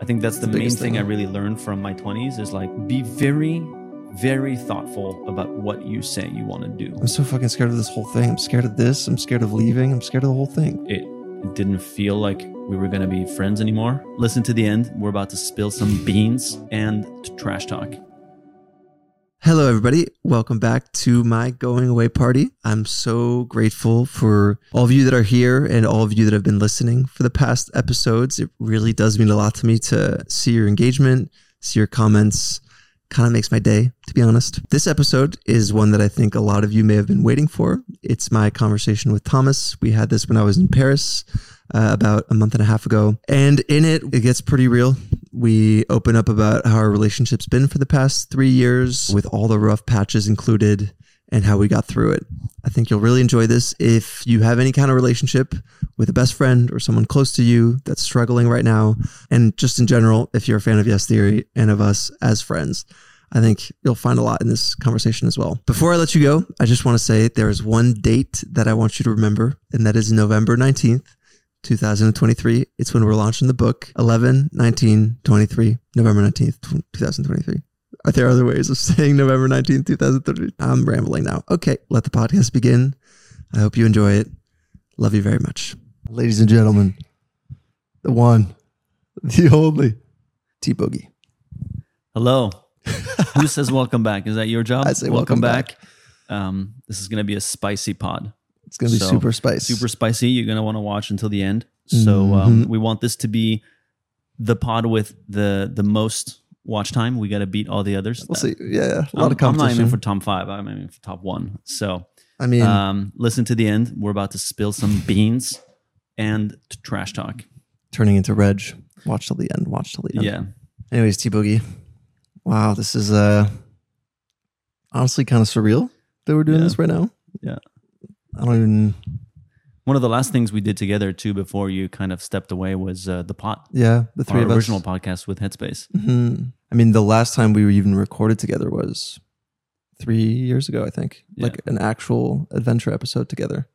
think that's the main thing I really learned from my 20s is like, be very, very thoughtful about what you say you want to do. I'm so fucking scared of this whole thing. I'm scared of this. I'm scared of leaving. I'm scared of the whole thing. It didn't feel like we were going to be friends anymore. Listen to the end. We're about to spill some beans and to trash talk. Hello, everybody. Welcome back to my going away party. I'm so grateful for all of you that are here and all of you that have been listening for the past episodes. It really does mean a lot to me to see your engagement, see your comments. Kind of makes my day, to be honest. This episode is one that I think a lot of you may have been waiting for. It's my conversation with Thomas. We had this when I was in Paris about a month and a half ago. And in it gets pretty real. We open up about how our relationship's been for the past 3 years, with all the rough patches included, and how we got through it. I think you'll really enjoy this. If you have any kind of relationship with a best friend or someone close to you that's struggling right now, and just in general, if you're a fan of Yes Theory and of us as friends, I think you'll find a lot in this conversation as well. Before I let you go, I just want to say there is one date that I want you to remember, and that is November 19th, 2023. It's when we're launching the book, 11/19/23, November 19th, 2023. Are there other ways of saying November 19th, 2023? I'm rambling now. Okay, let the podcast begin. I hope you enjoy it. Love you very much. Ladies and gentlemen, the one, the only, T-Boogie. Hello. Who says welcome back? Is that your job? I say welcome back. This is going to be a spicy pod. It's going to be super spicy. Super spicy. You're going to want to watch until the end. So we want this to be the pod with the most watch time. We got to beat all the others. We'll see. Yeah, a lot of competition. I'm not aiming for top 5. I'm aiming for top 1. So I mean, listen to the end. We're about to spill some beans and to trash talk. Turning into Reg. Watch till the end. Watch till the end. Yeah. Anyways, T-Boogie. Wow, this is honestly kind of surreal that we're doing this right now. Yeah. I don't even... One of the last things we did together too before you kind of stepped away was the pot. Yeah, the three of us. Our original podcast with Headspace. Mm-hmm. I mean, the last time we were even recorded together was 3 years ago, I think. Yeah. Like an actual adventure episode together.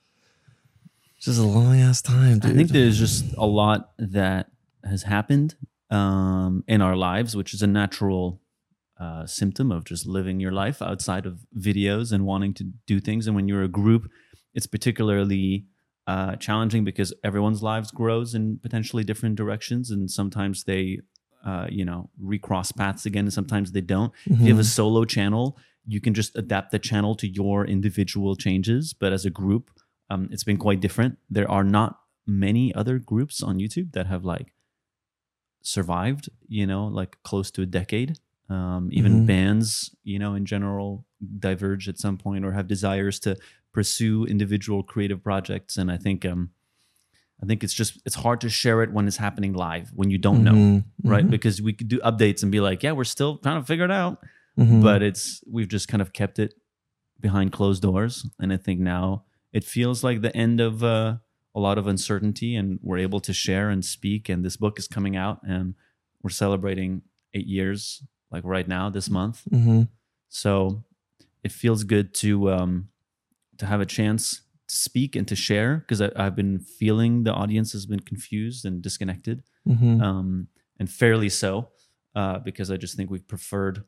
It's just a long ass time, dude. I think there's just a lot that has happened in our lives, which is a natural symptom of just living your life outside of videos and wanting to do things. And when you're a group, it's particularly challenging because everyone's lives grows in potentially different directions, and sometimes they recross paths again, and sometimes they don't. If you have a solo channel, you can just adapt the channel to your individual changes, but as a group, it's been quite different. There are not many other groups on YouTube that have like survived, like close to a decade. Even bands, in general, diverge at some point or have desires to pursue individual creative projects. And I think it's hard to share it when it's happening live, when you don't know, right? Because we could do updates and be like, yeah, we're still trying to figure it out. But we've just kind of kept it behind closed doors. And I think now it feels like the end of a lot of uncertainty, and we're able to share and speak. And this book is coming out, and we're celebrating 8 years, like right now, this month. So it feels good to have a chance to speak and to share, because I've been feeling the audience has been confused and disconnected, and fairly so, because I just think we've preferred.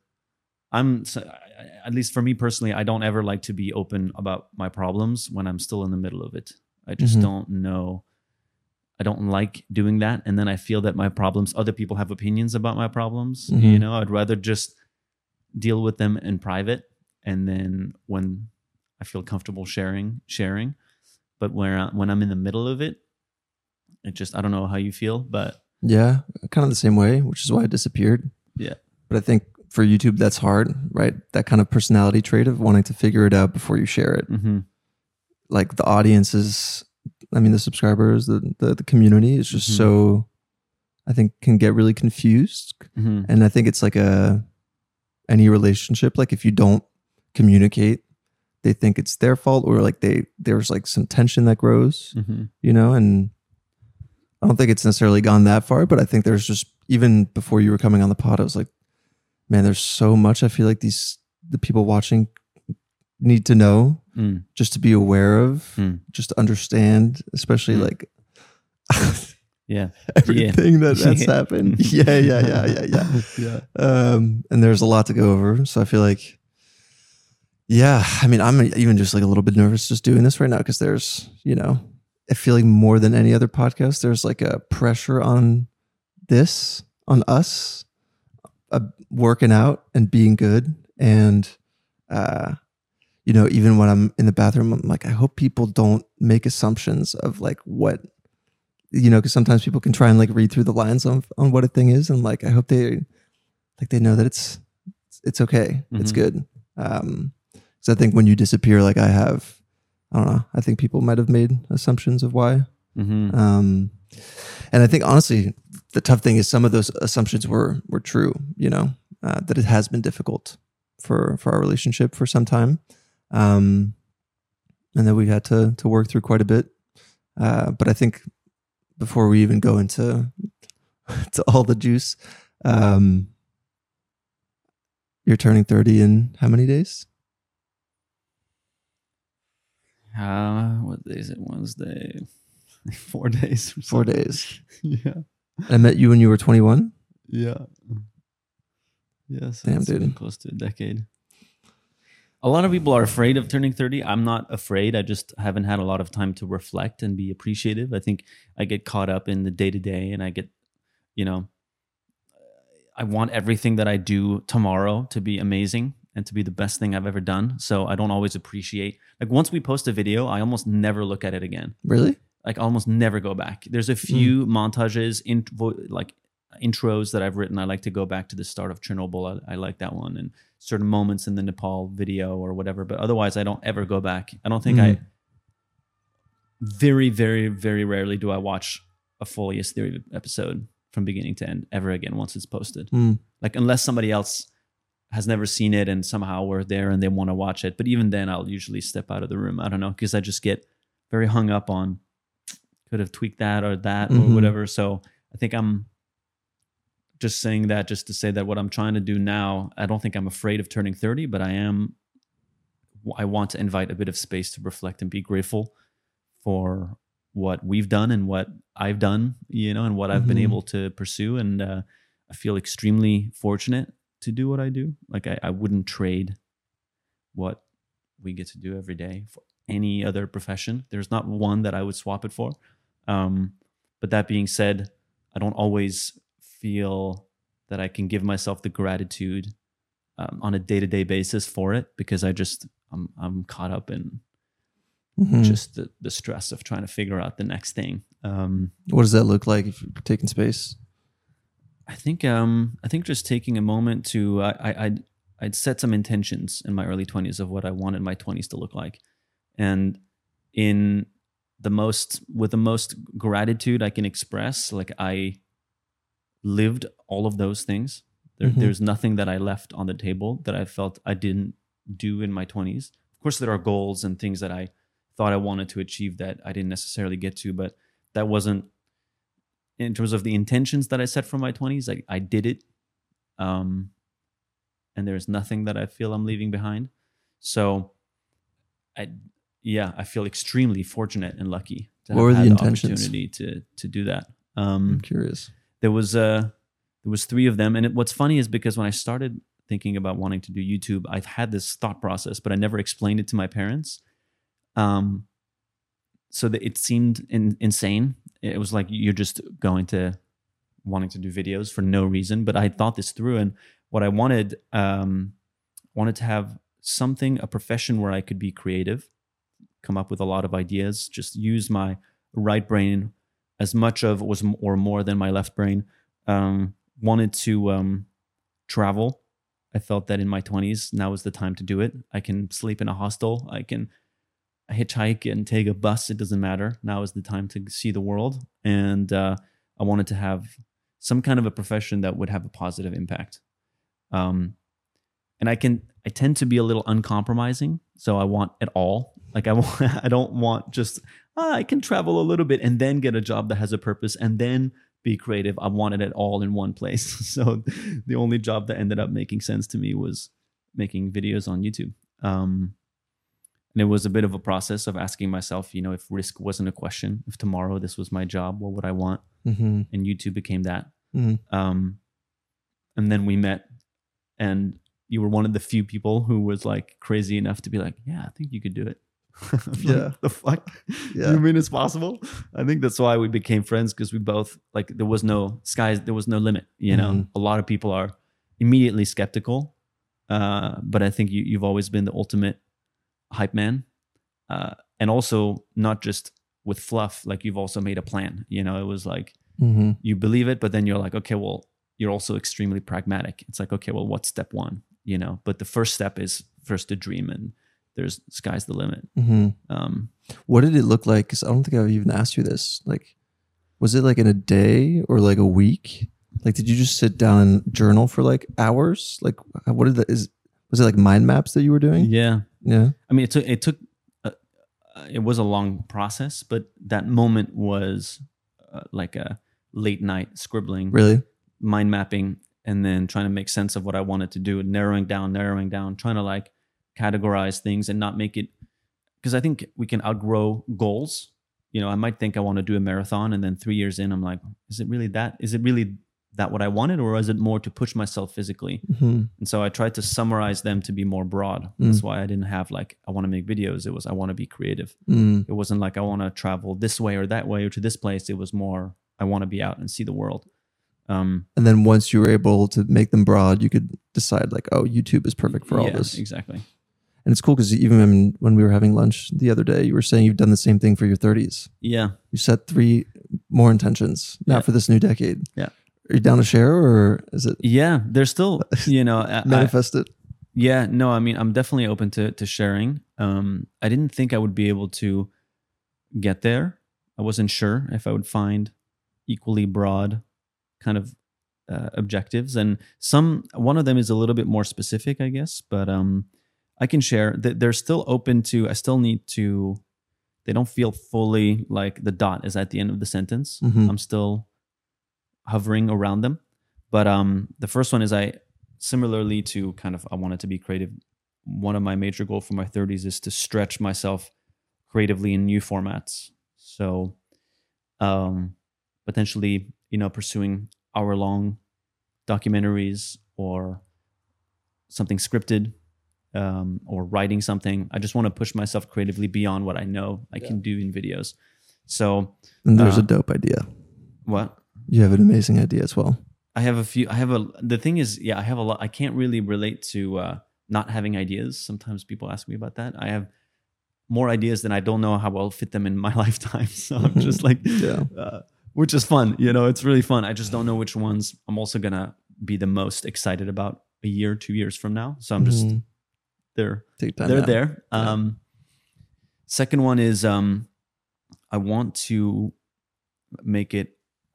At least for me personally, I don't ever like to be open about my problems when I'm still in the middle of it. I just don't know. I don't like doing that. And then I feel that my problems, other people have opinions about my problems. I'd rather just deal with them in private. And then when I feel comfortable sharing. But when I'm in the middle of it, I don't know how you feel, but. Yeah, kind of the same way, which is why I disappeared. Yeah. But I think for YouTube, that's hard, right? That kind of personality trait of wanting to figure it out before you share it. Like the audience is, the subscribers, the community is just so, I think, can get really confused. And I think it's like any relationship, like if you don't communicate, they think it's their fault, or like there's like some tension that grows, and I don't think it's necessarily gone that far, but I think there's just, even before you were coming on the pod, I was like, man, there's so much I feel like the people watching need to know, just to be aware of, just to understand, especially like Yeah. everything that's happened. Yeah. Yeah. And there's a lot to go over. So I feel like, yeah, I mean, I'm even just like a little bit nervous just doing this right now because there's, I feel like more than any other podcast, there's like a pressure on us, working out and being good. And, even when I'm in the bathroom, I'm like, I hope people don't make assumptions of like what, because sometimes people can try and like read through the lines on what a thing is. And like, I hope they know that it's okay. Mm-hmm. It's good. So I think when you disappear, like I don't know, I think people might've made assumptions of why. Mm-hmm. And I think honestly, the tough thing is some of those assumptions were true, that it has been difficult for our relationship for some time. And that we had to work through quite a bit. But I think before we even go into all the juice, you're turning 30 in how many days? What day is it? Wednesday. 4 days. 4 days. Yeah. I met you when you were 21. Yeah. Yeah. So damn, it's dude. been close to a decade. A lot of people are afraid of turning 30. I'm not afraid. I just haven't had a lot of time to reflect and be appreciative. I think I get caught up in the day to day, and I get, I want everything that I do tomorrow to be amazing and to be the best thing I've ever done. So I don't always appreciate, like once we post a video, I almost never look at it again. Really? Like I almost never go back. There's a few montages, like intros that I've written. I like to go back to the start of Chernobyl. I like that one, and certain moments in the Nepal video or whatever. But otherwise, I don't ever go back. I don't think I very, very, very rarely do I watch a full Yes Theory episode from beginning to end ever again once it's posted. Like unless somebody else has never seen it and somehow we're there and they want to watch it. But even then, I'll usually step out of the room. I don't know, because I just get very hung up on could have tweaked that or whatever. So I think I'm just saying that just to say that what I'm trying to do now, I don't think I'm afraid of turning 30, but I want to invite a bit of space to reflect and be grateful for what we've done and what I've done, and what I've been able to pursue. And I feel extremely fortunate to do what I do. Like I wouldn't trade what we get to do every day for any other profession. There's not one that I would swap it for. But that being said, I don't always feel that I can give myself the gratitude on a day-to-day basis for it, because I'm caught up in just the stress of trying to figure out the next thing. What does that look like if you're taking space? I think just taking a moment to I'd set some intentions in my early 20s of what I wanted my 20s to look like, and with the most gratitude I can express, like I lived all of those things. There's nothing that I left on the table that I felt I didn't do in my 20s. Of course, there are goals and things that I thought I wanted to achieve that I didn't necessarily get to, but that wasn't, in terms of the intentions that I set for my 20s, I did it. And there's nothing that I feel I'm leaving behind. So I feel extremely fortunate and lucky to have had the opportunity to do that. I'm curious. There was 3 of them. And what's funny is because when I started thinking about wanting to do YouTube, I've had this thought process, but I never explained it to my parents. So that it seemed insane. It was like you're just wanting to do videos for no reason. But I thought this through, and what I wanted to have something, a profession where I could be creative, come up with a lot of ideas, just use my right brain as much of or more than my left brain. Wanted to travel. I felt that in my 20s, now is the time to do it. I can sleep in a hostel. I can hitchhike and take a bus. It doesn't matter. Now is the time to see the world. And I wanted to have some kind of a profession that would have a positive impact. And I tend to be a little uncompromising. So I want it all. Like I don't want just, I can travel a little bit and then get a job that has a purpose and then be creative. I wanted it all in one place. So the only job that ended up making sense to me was making videos on YouTube. And it was a bit of a process of asking myself, if risk wasn't a question, if tomorrow this was my job, what would I want? Mm-hmm. and YouTube became that. Mm-hmm. And then we met, and you were one of the few people who was like crazy enough to be like, yeah, I think you could do it. Yeah. The fuck? Yeah. You mean it's possible? I think that's why we became friends, because we both like, there was no limit, you know. Mhm. A lot of people are immediately skeptical, but I think you've always been the ultimate hype man, and also not just with fluff. Like, you've also made a plan, you know. It was like, Mm-hmm. you believe it, but then you're like, okay, well, you're also extremely pragmatic. It's like, okay, well, what's step one, you know? But the first step is first to dream, and there's sky's the limit. Mm-hmm. What did it look like? Because I don't think I've even asked you this. Like, was it like in a day or like a week? Like, did you just sit down and journal for like hours? Like, what did was it like mind maps that you were doing? Yeah. Yeah. I mean, it was a long process, but that moment was like a late night scribbling, Really? mind mapping, and then trying to make sense of what I wanted to do, and narrowing down, trying to like categorize things and not make it, because I think we can outgrow goals. You know, I might think I want to do a marathon, and then 3 years in, I'm like, is it really that? Is it really that what I wanted, or is it more to push myself physically? Mm-hmm. And so I tried to summarize them to be more broad. That's why I didn't have like, I want to make videos. It was, I want to be creative. It wasn't like, I want to travel this way or that way or to this place. It was more, I want to be out and see the world. And then once you were able to make them broad, you could decide like, oh, YouTube is perfect for all this. Exactly. And it's cool because even when we were having lunch the other day, you were saying you've done the same thing for your 30s. Yeah. You set 3 more intentions now for this new decade. Yeah. Are you down to share, or is it? Yeah, there's still, you know, manifest it. Yeah, no, I mean, I'm definitely open to sharing. I didn't think I would be able to get there. I wasn't sure if I would find equally broad kind of objectives, and one of them is a little bit more specific, I guess. But I can share that they're still open to. I still need to. They don't feel fully like the dot is at the end of the sentence. Mm-hmm. I'm still hovering around them. But the first one is, similarly to kind of, I wanted to be creative. One of my major goals for my 30s is to stretch myself creatively in new formats. So potentially, you know, pursuing hour-long documentaries or something scripted, or writing something. I just want to push myself creatively beyond what I know I can do in videos. So, and there's a dope idea. What? You have an amazing idea as well. The thing is, I have a lot. I can't really relate to not having ideas. Sometimes people ask me about that. I have more ideas than I don't know how I'll fit them in my lifetime. So I'm just like, which is fun. You know, it's really fun. I just don't know which ones I'm also going to be the most excited about a year, 2 years from now. So I'm just, they're there. Second one is, I want to make it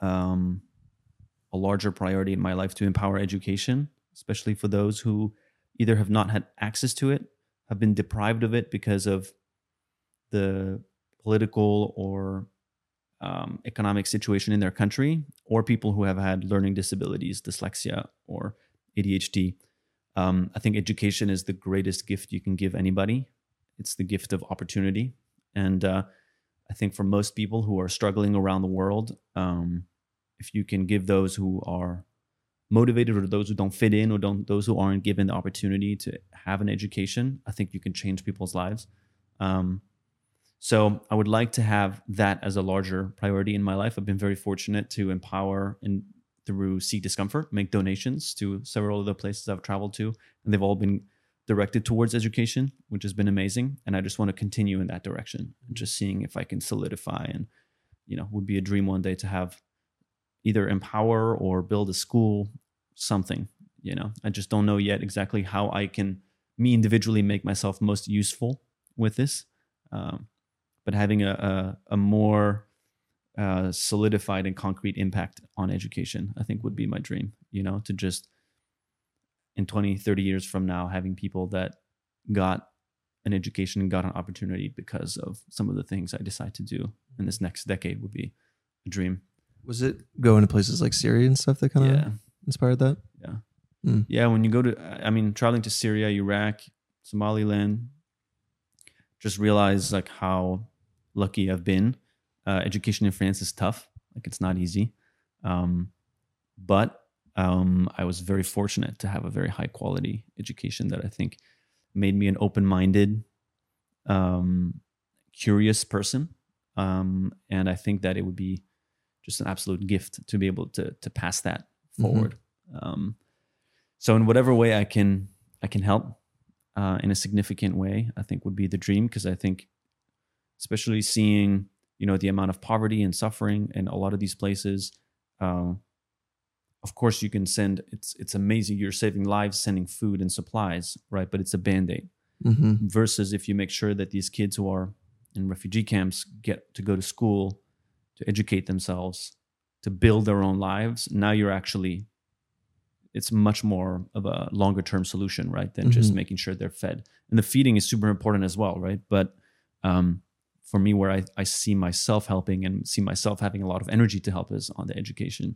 a larger priority in my life to empower education, especially for those who either have not had access to it, have been deprived of it because of the political or economic situation in their country, or people who have had learning disabilities, dyslexia or ADHD. I think education is the greatest gift you can give anybody. It's the gift of opportunity. And I think for most people who are struggling around the world, if you can give those who are motivated, or those who don't fit in, or those who aren't given the opportunity to have an education, I think you can change people's lives. So I would like to have that as a larger priority in my life. I've been very fortunate to empower and through Seek Discomfort, make donations to several of the places I've traveled to, and they've all been directed towards education, which has been amazing. And I just want to continue in that direction, and just seeing if I can solidify, and, you know, would be a dream one day to have either empower or build a school, something, you know. I just don't know yet exactly how I can, me individually, make myself most useful with this. But having a more solidified and concrete impact on education, I think would be my dream, you know, to just in 20, 30 years from now, having people that got an education and got an opportunity because of some of the things I decide to do in this next decade would be a dream. Was it going to places like Syria and stuff that kind of inspired that? Yeah. Yeah. When you go to, traveling to Syria, Iraq, Somaliland, just realize like how lucky I've been. Education in France is tough. Like, it's not easy. But I was very fortunate to have a very high quality education that I think made me an open-minded, curious person. And I think that it would be just an absolute gift to be able to pass that forward. So in whatever way I can help in a significant way, I think would be the dream, because I think especially seeing, the amount of poverty and suffering in a lot of these places, of course you can send, it's amazing, you're saving lives sending food and supplies, right? But it's a band-aid. Versus if you make sure that these kids who are in refugee camps get to go to school, to educate themselves, to build their own lives, now you're actually, it's much more of a longer term solution, right? Than just making sure they're fed. And the feeding is super important as well, right? But for me, where I see myself helping and see myself having a lot of energy to help is on the education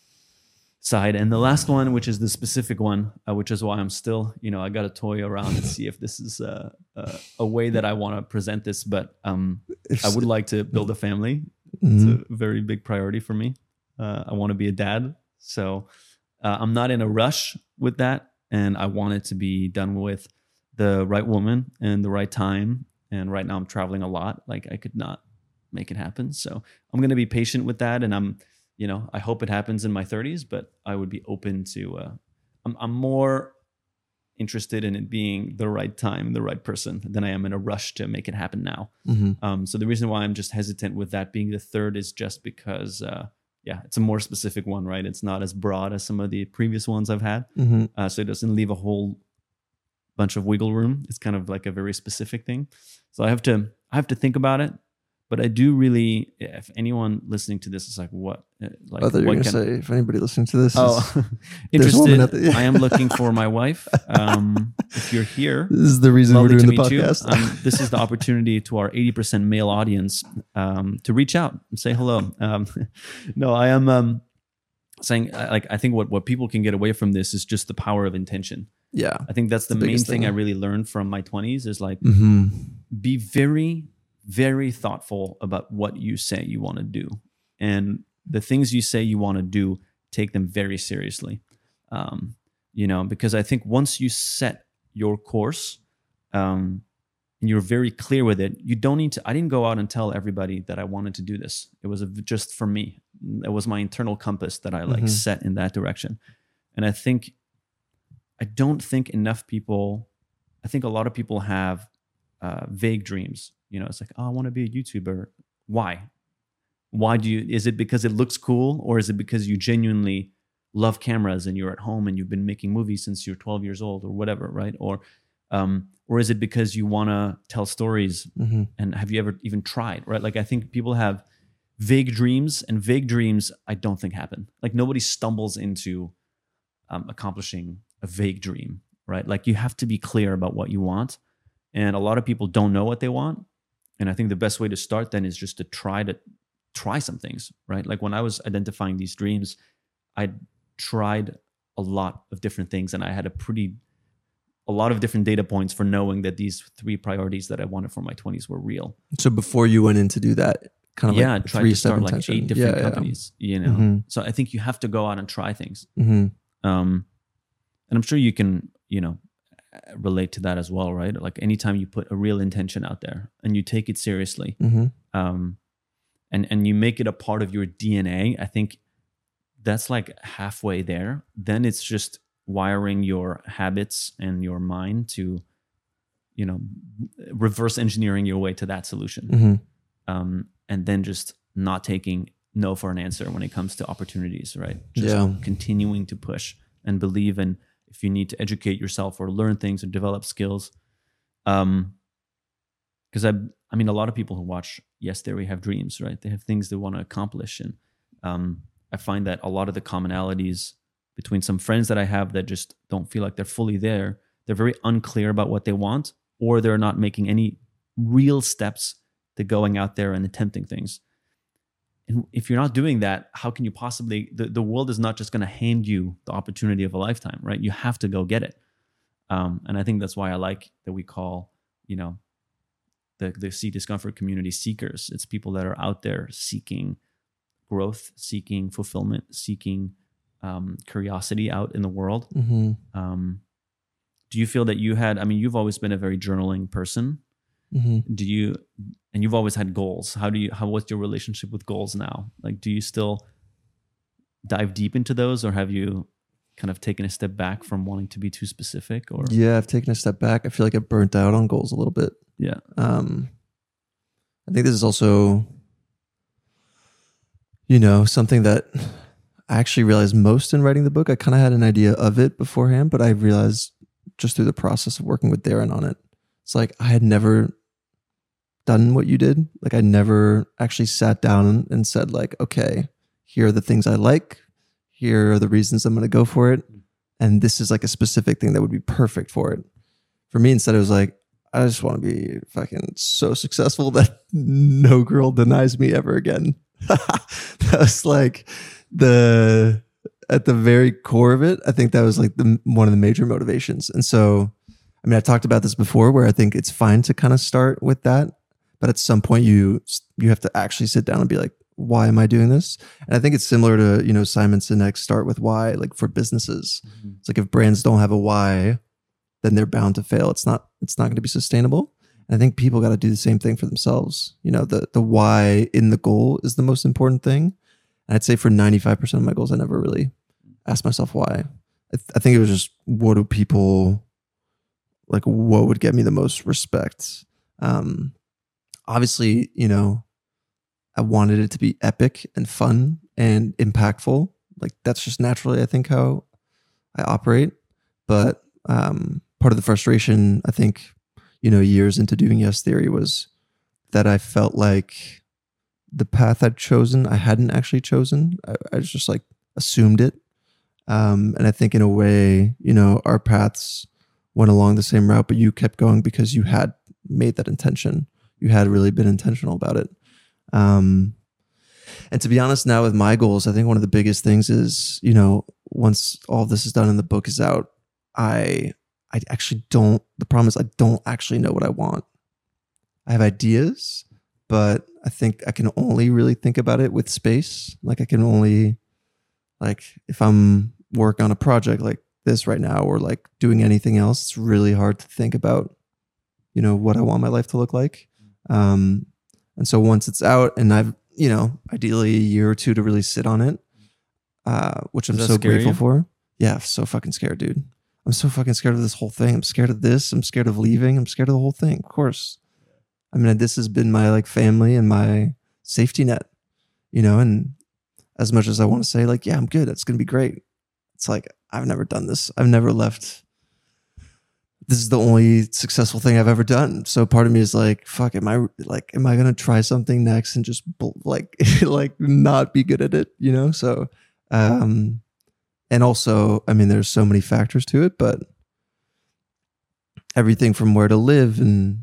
side. And the last one, which is the specific one, which is why I'm still, I got to toy around and see if this is a way that I want to present this. But I would like to build a family. It's a very big priority for me. I want to be a dad. So I'm not in a rush with that. And I want it to be done with the right woman and the right time. And right now I'm traveling a lot. Like I could not make it happen. So I'm going to be patient with that. And I hope it happens in my 30s, but I would be open to, I'm more interested in it being the right time, the right person, than I am in a rush to make it happen now. So the reason why I'm just hesitant with that being the third is just because, it's a more specific one, right? It's not as broad as some of the previous ones I've had. So it doesn't leave a whole bunch of wiggle room. It's kind of like a very specific thing. So I have to think about it. But I do really, if anyone listening to this is like, what? Like, I thought you were going to say, if anybody listening to this is interested, I am looking for my wife. If you're here, this is the reason we're doing the podcast. This is the opportunity to our 80% male audience to reach out and say hello. No, I am saying, I think what people can get away from this is just the power of intention. Yeah. I think that's the main thing I really learned from my 20s is like, be very, very thoughtful about what you say you want to do. And the things you say you want to do, take them very seriously. Because I think once you set your course and you're very clear with it, you don't need to, I didn't go out and tell everybody that I wanted to do this. It was just for me. It was my internal compass that I set in that direction. And I don't think enough people, I think a lot of people have vague dreams. It's like, oh, I want to be a YouTuber. Why? Is it because it looks cool, or is it because you genuinely love cameras and you're at home and you've been making movies since you're 12 years old or whatever, right? Or is it because you want to tell stories and have you ever even tried, right? Like I think people have vague dreams, and vague dreams I don't think happen. Like nobody stumbles into accomplishing a vague dream, right? Like you have to be clear about what you want. And a lot of people don't know what they want. And I think the best way to start then is just to try some things, right? Like when I was identifying these dreams, I tried a lot of different things, and I had a lot of different data points for knowing that these 3 priorities that I wanted for my 20s were real. So before you went in to do that, kind of I tried to start like 8 different companies, So I think you have to go out and try things. And I'm sure you can, relate to that as well, right? Like anytime you put a real intention out there and you take it seriously, and you make it a part of your DNA, I think that's like halfway there. Then it's just wiring your habits and your mind to, reverse engineering your way to that solution. And then just not taking no for an answer when it comes to opportunities, right? Just continuing to push and believe in, if you need to educate yourself or learn things or develop skills. Because a lot of people who watch Yes Theory have dreams, right? They have things they want to accomplish. And I find that a lot of the commonalities between some friends that I have that just don't feel like they're fully there, they're very unclear about what they want, or they're not making any real steps to going out there and attempting things. And if you're not doing that, how can you possibly, the world is not just going to hand you the opportunity of a lifetime, right? You have to go get it. And I think that's why I like that we call, the Seek Discomfort community seekers. It's people that are out there seeking growth, seeking fulfillment, seeking curiosity out in the world. Do you feel that you had, I mean, you've always been a very journaling person. And you've always had goals. What's your relationship with goals now? Like, do you still dive deep into those, or have you kind of taken a step back from wanting to be too specific? Or yeah, I've taken a step back. I feel like I burnt out on goals a little bit. Yeah. I think this is also, something that I actually realized most in writing the book. I kind of had an idea of it beforehand, but I realized just through the process of working with Darren on it, it's like I had never done what you did. Like I never actually sat down and said like, okay, here are the things I like. Here are the reasons I'm going to go for it. And this is like a specific thing that would be perfect for it. For me, instead, it was like, I just want to be fucking so successful that no girl denies me ever again. That was like at the very core of it. I think that was like one of the major motivations. And so, I mean, I talked about this before where I think it's fine to kind of start with that. But at some point you have to actually sit down and be like, why am I doing this? And I think it's similar to, Simon Sinek's start with why, like for businesses. It's like if brands don't have a why, then they're bound to fail. It's not going to be sustainable. And I think people got to do the same thing for themselves. The why in the goal is the most important thing. And I'd say for 95% of my goals, I never really asked myself why. I think it was just, what do people like? What would get me the most respect? Obviously, I wanted it to be epic and fun and impactful. Like that's just naturally, I think, how I operate. But part of the frustration, I think, years into doing Yes Theory was that I felt like the path I'd chosen, I hadn't actually chosen. I just like assumed it. And I think in a way, our paths went along the same route, but you kept going because you had made that intention. You had really been intentional about it. And to be honest, now with my goals, I think one of the biggest things is, once all this is done and the book is out, I actually don't, the problem is I don't actually know what I want. I have ideas, but I think I can only really think about it with space. Like I can only, like if I'm working on a project like this right now or like doing anything else, it's really hard to think about, what I want my life to look like. And so once it's out and I've, ideally a year or two to really sit on it, which I'm so grateful for. Yeah, I'm so fucking scared, dude. I'm so fucking scared of this whole thing. I'm scared of this. I'm scared of leaving. I'm scared of the whole thing, of course. I mean, this has been my like family and my safety net, and as much as I want to say like, yeah, I'm good. It's going to be great. It's like, I've never done this. I've never left. This is the only successful thing I've ever done. So part of me is like, fuck, am I going to try something next and just like not be good at it, So, and also, I mean, there's so many factors to it, but everything from where to live and,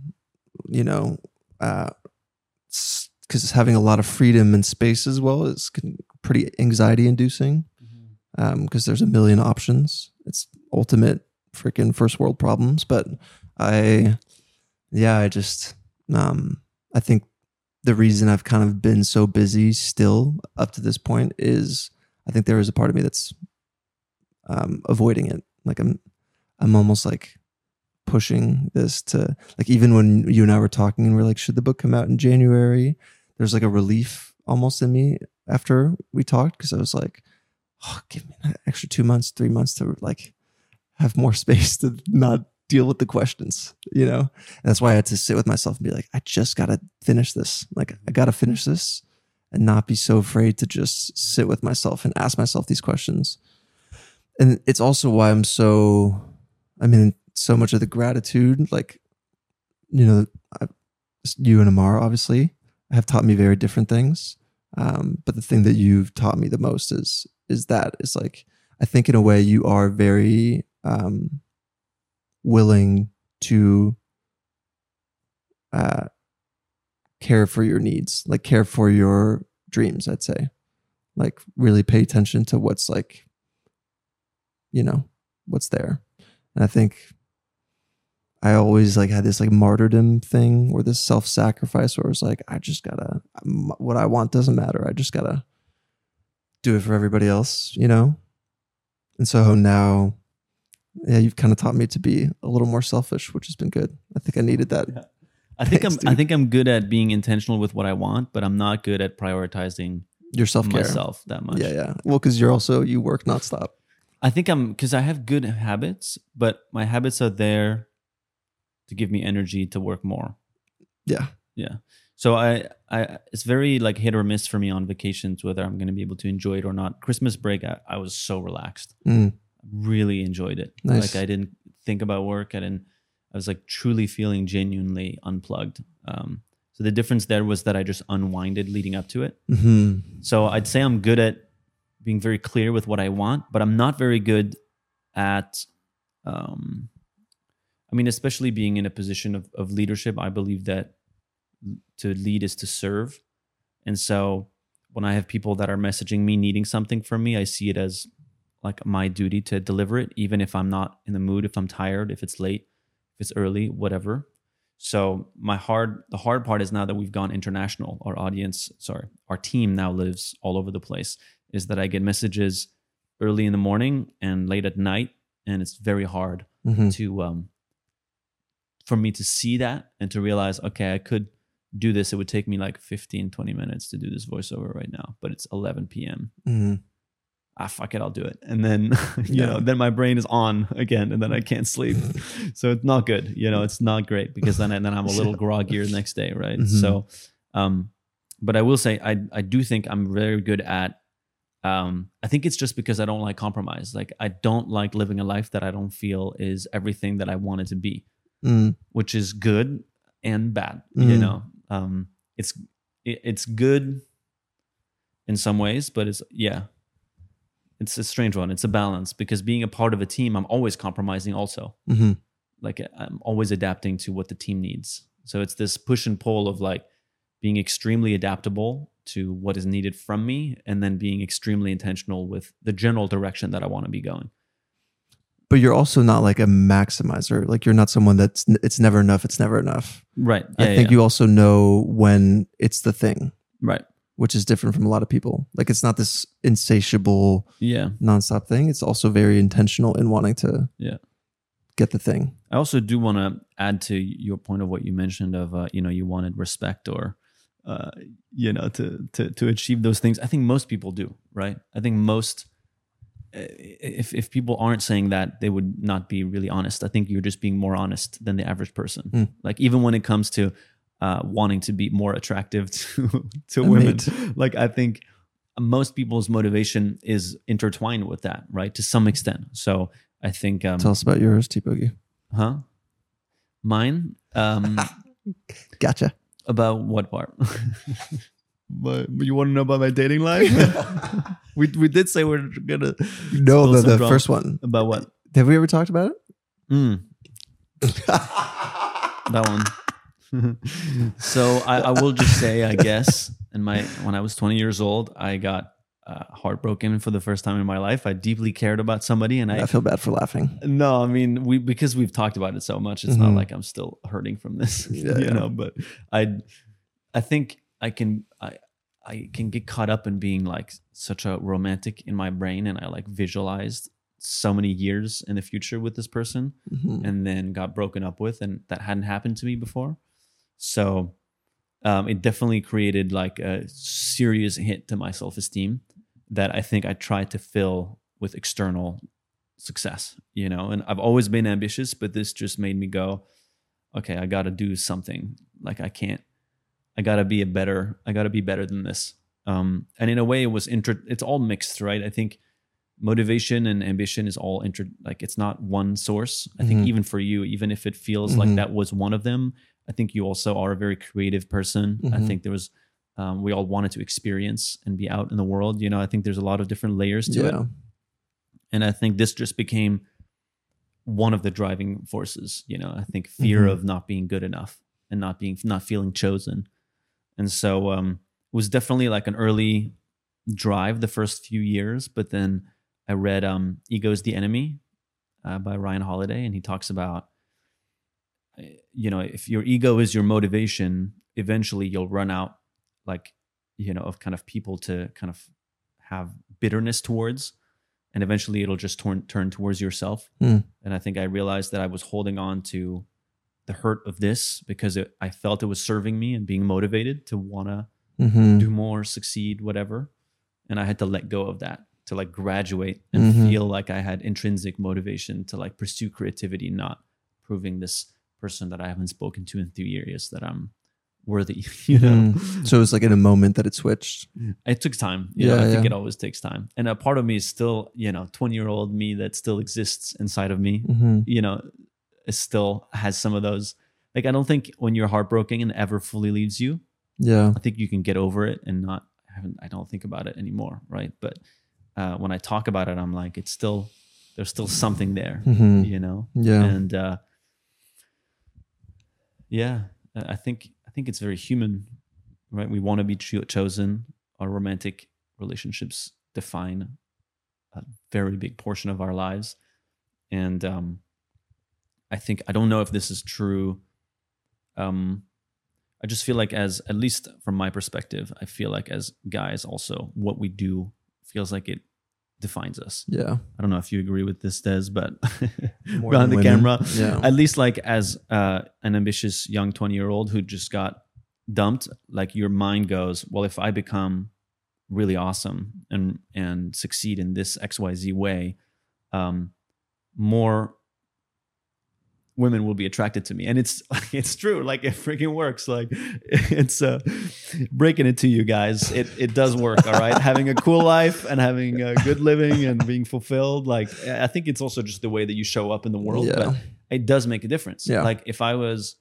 because having a lot of freedom and space as well is pretty anxiety inducing because there's a million options. It's ultimate freaking first world problems. But I think the reason I've kind of been so busy still up to this point is I think there is a part of me that's avoiding it. Like I'm almost like pushing this to like, even when you and I were talking and we're like, should the book come out in January? There's like a relief almost in me after we talked. Cause I was like, oh, give me an extra 2 months, 3 months to like have more space to not deal with the questions, And that's why I had to sit with myself and be like, I just got to finish this. Like I got to finish this and not be so afraid to just sit with myself and ask myself these questions. And it's also why so much of the gratitude, like, you and Amar obviously have taught me very different things. But the thing that you've taught me the most is like, I think in a way you are very willing to care for your needs, like care for your dreams, I'd say. Like really pay attention to what's like, what's there. And I think I always like had this like martyrdom thing or this self-sacrifice where it was like, what I want doesn't matter. I just gotta do it for everybody else, you know? And so now, yeah, you've kind of taught me to be a little more selfish, which has been good. I think I needed that. Yeah. I think I'm good at being intentional with what I want, but I'm not good at prioritizing Your self-care. myself that much. Yeah. Well, because you work nonstop. I think because I have good habits, but my habits are there to give me energy to work more. Yeah. Yeah. So I it's very like hit or miss for me on vacations whether I'm going to be able to enjoy it or not. Christmas break, I was so relaxed. Really enjoyed it. Nice. Like I didn't think about work. I was like truly feeling genuinely unplugged. So the difference there was that I just unwinded leading up to it. Mm-hmm. So I'd say I'm good at being very clear with what I want, but I'm not very good at, especially being in a position of leadership. I believe that to lead is to serve. And so when I have people that are messaging me needing something from me, I see it as like my duty to deliver it, even if I'm not in the mood, if I'm tired, if it's late, if it's early, whatever. So the hard part is now that we've gone international, our team now lives all over the place, is that I get messages early in the morning and late at night. And it's very hard to, for me to see that and to realize, okay, I could do this. It would take me like 15, 20 minutes to do this voiceover right now, but it's 11 p.m. Fuck it, I'll do it. And then, then my brain is on again and then I can't sleep. So it's not good. It's not great because then I'm a little groggier the next day. Right. So, but I will say, I do think I'm very good at, I think it's just because I don't like compromise. Like I don't like living a life that I don't feel is everything that I want it to be, which is good and bad. It's good in some ways, but it's a strange one. It's a balance because being a part of a team, I'm always compromising also. Like I'm always adapting to what the team needs. So it's this push and pull of like being extremely adaptable to what is needed from me and then being extremely intentional with the general direction that I want to be going. But you're also not like a maximizer. Like you're not someone it's never enough. It's never enough. Right. Yeah, I think you also know when it's the thing. Right. Which is different from a lot of people. Like it's not this insatiable, nonstop thing. It's also very intentional in wanting to get the thing. I also do want to add to your point of what you mentioned of, you wanted respect or, to achieve those things. I think most people do, right? I think if people aren't saying that, they would not be really honest. I think you're just being more honest than the average person. Like even when it comes to wanting to be more attractive to women, like I think most people's motivation is intertwined with that, right? To some extent. So I think tell us about yours, T-Boogie. Huh? Mine? Gotcha. About what part? But you want to know about my dating life? we did say we're gonna the first one. About what? Have we ever talked about it? That one. So I will just say, I guess, when I was 20 years old, I got heartbroken for the first time in my life. I deeply cared about somebody, and I feel bad for laughing. No, I mean because we've talked about it so much, it's not like I'm still hurting from this, But I think I can get caught up in being like such a romantic in my brain, and I like visualized so many years in the future with this person, and then got broken up with, and that hadn't happened to me before. So it definitely created like a serious hit to my self-esteem that I think I tried to fill with external success, and I've always been ambitious, but this just made me go, okay, I got to do something. Like I got to be better than this. And in a way it was it's all mixed, right? I think motivation and ambition is all like it's not one source. I think even for you, even if it feels like that was one of them, I think you also are a very creative person. I think there was, we all wanted to experience and be out in the world. I think there's a lot of different layers to it. And I think this just became one of the driving forces. I think fear of not being good enough and not feeling chosen. And so it was definitely like an early drive the first few years, but then I read Ego is the Enemy by Ryan Holiday, and he talks about, if your ego is your motivation, eventually you'll run out of kind of people to kind of have bitterness towards, and eventually it'll just turn towards yourself. Mm. And I think I realized that I was holding on to the hurt of this because I felt it was serving me and being motivated to want to Mm-hmm. do more, succeed, whatever. And I had to let go of that to like graduate and Mm-hmm. feel like I had intrinsic motivation to like pursue creativity, not proving this person that I haven't spoken to in 3 years that I'm worthy, you know? Mhm. So it was like in a moment that it switched. It took time. You know, Yeah, I think yeah. it always takes time. And a part of me is still, 20-year-old me that still exists inside of me, Mm-hmm. it still has some of those. Like, I don't think when you're heartbroken and ever fully leaves you, Yeah. I think you can get over it and I don't think about it anymore. Right. But when I talk about it, I'm like, there's still something there, Mm-hmm. Yeah. And I think it's very human, right? We want to be chosen. Our romantic relationships define a very big portion of our lives. And I don't know if this is true. I just feel like at least from my perspective, I feel like as guys also, what we do feels like it defines us. Yeah. I don't know if you agree with this, Des, but More behind the than women. camera, Yeah. at least like as an ambitious young 20-year-old who just got dumped, like your mind goes, well, if I become really awesome and succeed in this XYZ way, more women will be attracted to me. And it's true. Like, it freaking works. Like, it's breaking it to you guys. It does work. All right. Having a cool life and having a good living and being fulfilled. Like, I think it's also just the way that you show up in the world, Yeah. but it does make a difference. Yeah. Like, if I was,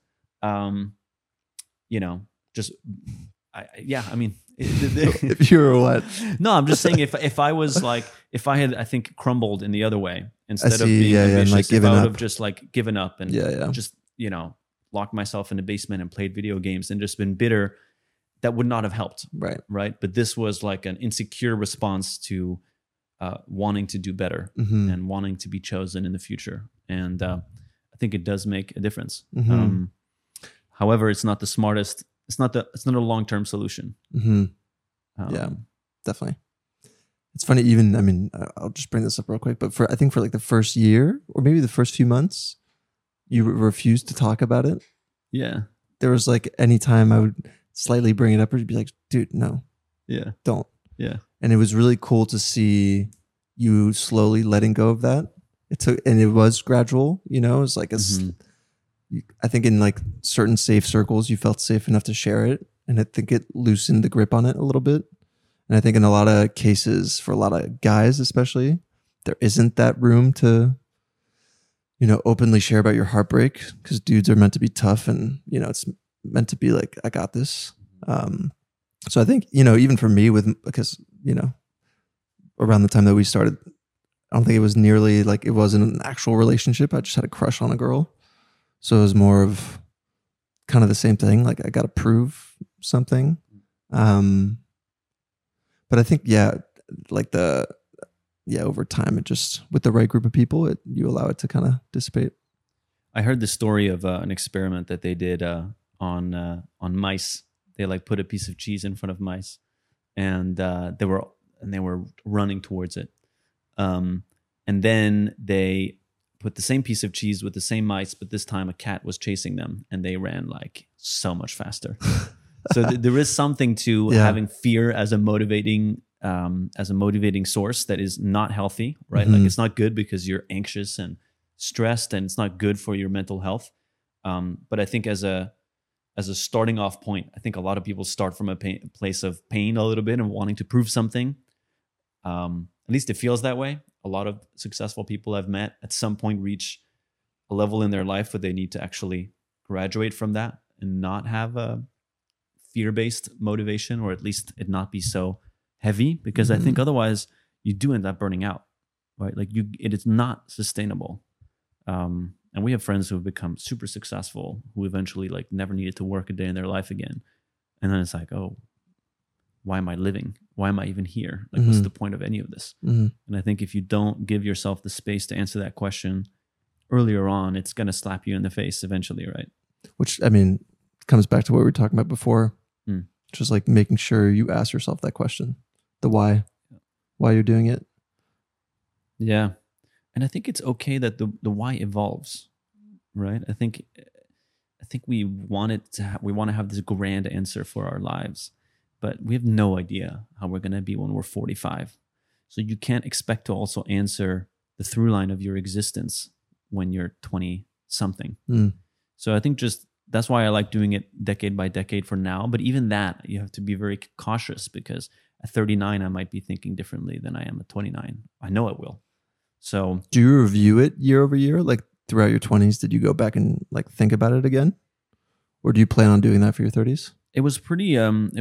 If you were what? no, I'm just saying if I was like, if I had, I think, crumbled in the other way instead of see, being yeah, and, ambitious, like, if given I would up. have just like given up and Yeah. just, locked myself in a basement and played video games and just been bitter, that would not have helped. Right. Right. But this was like an insecure response to wanting to do better Mm-hmm. and wanting to be chosen in the future. And I think it does make a difference. Mm-hmm. However, it's not the smartest. It's not a long-term solution. Mm-hmm. Yeah. Definitely. It's funny, even, I mean, I'll just bring this up real quick, but I think for like the first year or maybe the first few months, you refused to talk about it. Yeah. There was like any time I would slightly bring it up, or you'd be like, dude, no, Yeah. don't. Yeah. And it was really cool to see you slowly letting go of that. And it was gradual, it was like, Mhm. I think in like certain safe circles, you felt safe enough to share it. And I think it loosened the grip on it a little bit. And I think in a lot of cases, for a lot of guys especially, there isn't that room to, openly share about your heartbreak, because dudes are meant to be tough and, it's meant to be like, I got this. So I think, even for me because, around the time that we started, I don't think it was nearly like, it wasn't an actual relationship. I just had a crush on a girl. So it was more of kind of the same thing. Like, I got to prove something. But I think, over time, it just, with the right group of people, you allow it to kind of dissipate. I heard the story of an experiment that they did on mice. They like put a piece of cheese in front of mice, and they were running towards it. And then they put the same piece of cheese with the same mice, but this time a cat was chasing them, and they ran like so much faster. So there is something to having fear as a motivating source that is not healthy, right? Mm-hmm. Like, it's not good because you're anxious and stressed, and it's not good for your mental health. But I think as a starting off point, I think a lot of people start from a place of pain a little bit and wanting to prove something. At least it feels that way. A lot of successful people I've met at some point reach a level in their life where they need to actually graduate from that and not have a fear-based motivation, or at least it not be so heavy, because I think otherwise you do end up burning out, right? Like, it is not sustainable. And we have friends who have become super successful who eventually like never needed to work a day in their life again. And then it's like, oh, why am I living? Why am I even here? Like, what's the point of any of this? Mm-hmm. And I think if you don't give yourself the space to answer that question earlier on, it's going to slap you in the face eventually, right? Which, I mean, comes back to what we were talking about before. Mm. Just like making sure you ask yourself that question, the why. why you're doing it. Yeah. And I think it's okay that the why evolves, right? I think we want we want to have this grand answer for our lives, but we have no idea how we're going to be when we're 45. So you can't expect to also answer the through line of your existence when you're 20 something. So I think just that's why I like doing it decade by decade for now. But even that, you have to be very cautious, because at 39, I might be thinking differently than I am at 29. I know it will. So do you review it year over year? Like throughout your 20s, did you go back and like think about it again? Or do you plan on doing that for your 30s? It was pretty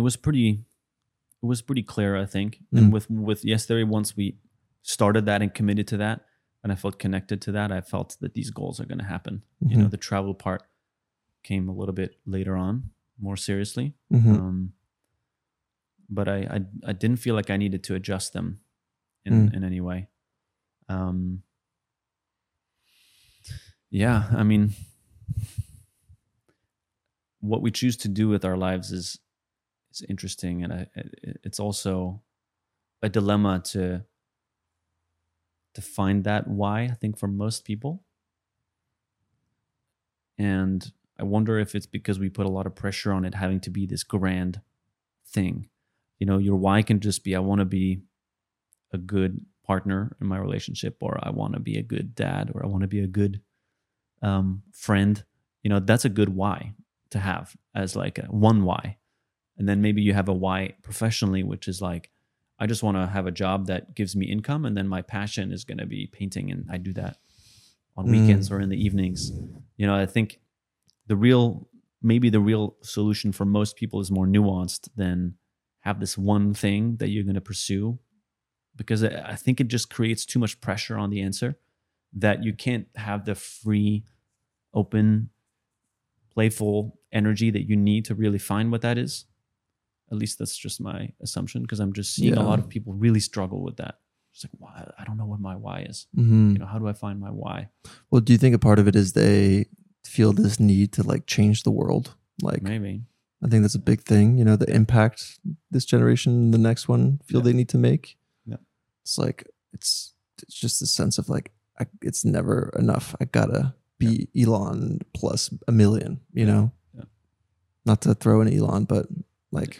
clear, I think. And with yesterday, once we started that and committed to that, and I felt connected to that, I felt that these goals are going to happen. You know, the travel part came a little bit later on, more seriously. But I didn't feel like I needed to adjust them in any way. Yeah, I mean, what we choose to do with our lives is interesting, and it's also a dilemma to find that why, I think, for most people. And I wonder if it's because we put a lot of pressure on it having to be this grand thing. You know, your why can just be, I want to be a good partner in my relationship, or I want to be a good dad, or I want to be a good friend. You know, that's a good why to have as like a one why. And then maybe you have a why professionally, which is like, I just want to have a job that gives me income, and then my passion is going to be painting, and I do that on weekends or in the evenings. You know, I think maybe the real solution for most people is more nuanced than have this one thing that you're going to pursue, because I think it just creates too much pressure on the answer, that you can't have the free, open, playful energy that you need to really find what that is. At least that's just my assumption, because I'm just seeing a lot of people really struggle with that. It's like, why? I don't know what my why is. You know, how do I find my why? Well, do you think a part of it is they feel this need to like change the world? Like Maybe. I think that's a big thing. You know, the impact this generation and the next one feel they need to make. Yeah. It's like it's just a sense of like it's never enough. I gotta be Elon plus a million. You know, not to throw in Elon, but like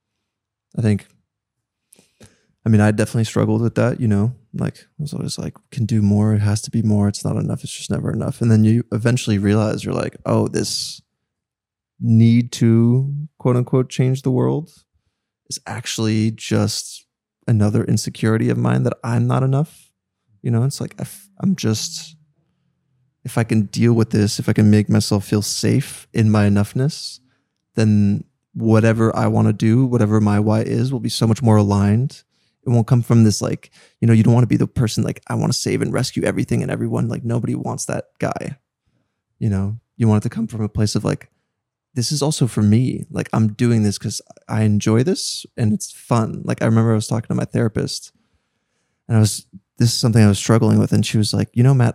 I mean, I definitely struggled with that, you know, like I was always like, can do more. It has to be more. It's not enough. It's just never enough. And then you eventually realize you're like, oh, this need to quote unquote change the world is actually just another insecurity of mine, that I'm not enough. You know, it's like, I'm just, if I can deal with this, if I can make myself feel safe in my enoughness, then whatever I want to do, whatever my why is, will be so much more aligned. It won't come from this, like, you know, you don't want to be the person like, I want to save and rescue everything and everyone. Like, nobody wants that guy. You know, you want it to come from a place of like, this is also for me. Like, I'm doing this because I enjoy this and it's fun. Like, I remember I was talking to my therapist, and this is something I was struggling with. And she was like, you know, Matt,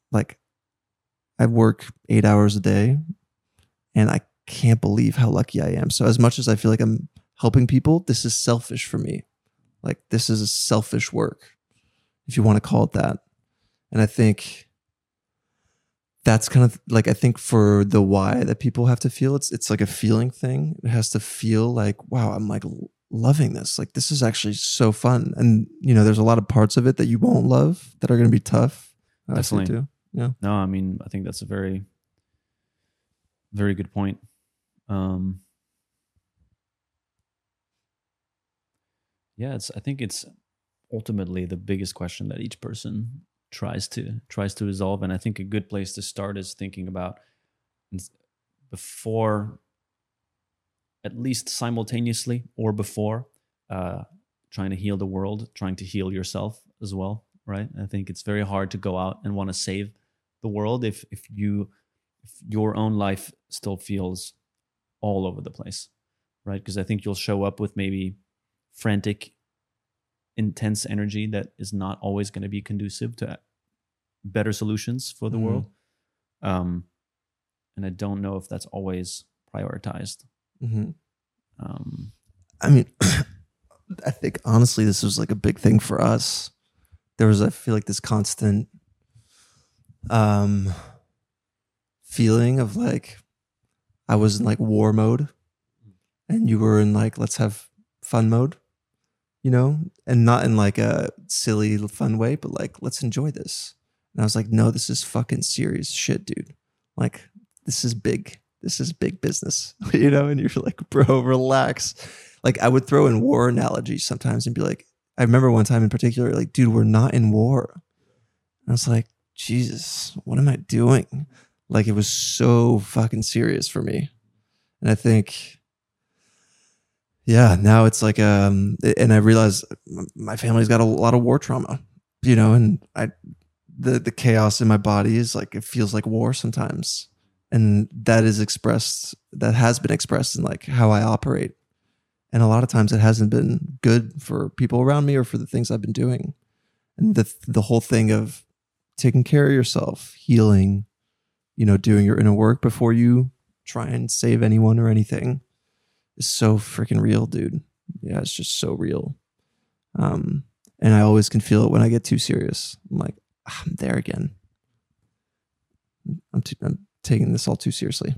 I work 8 hours a day, and I can't believe how lucky I am. So as much as I feel like I'm helping people, this is selfish for me. Like, this is a selfish work, if you want to call it that. And I think that's kind of like, I think for the why that people have to feel, it's like a feeling thing. It has to feel like, wow, I'm like loving this. Like, this is actually so fun. And, you know, there's a lot of parts of it that you won't love that are going to be tough. Definitely. Too. Yeah. No, I mean, I think that's a very, very good point. I think it's ultimately the biggest question that each person tries to resolve. And I think a good place to start is thinking about, before, at least simultaneously or before, trying to heal the world, trying to heal yourself as well, right? I think it's very hard to go out and want to save the world if your own life still feels all over the place, right? Because I think you'll show up with maybe frantic, intense energy that is not always going to be conducive to better solutions for the world. And I don't know if that's always prioritized. I mean, I think honestly, this was like a big thing for us. There was, I feel like, this constant um, feeling of like I was in like war mode and you were in like let's have fun mode, you know, and not in like a silly fun way, but like let's enjoy this. And I was like, no, this is fucking serious shit, dude. Like this is big. This is big business, you know. And you're like, bro, relax. Like I would throw in war analogies sometimes and be like, I remember one time in particular, like, dude, we're not in war. And I was like, Jesus, what am I doing? Like it was so fucking serious for me. And I think, yeah, now it's like, and I realize my family's got a lot of war trauma, you know, and the chaos in my body is like, it feels like war sometimes. And that has been expressed in like how I operate. And a lot of times it hasn't been good for people around me or for the things I've been doing. And the whole thing of taking care of yourself, healing, you know, doing your inner work before you try and save anyone or anything is so freaking real, dude. Yeah, it's just so real. And I always can feel it when I get too serious. I'm like, I'm there again. I'm taking this all too seriously.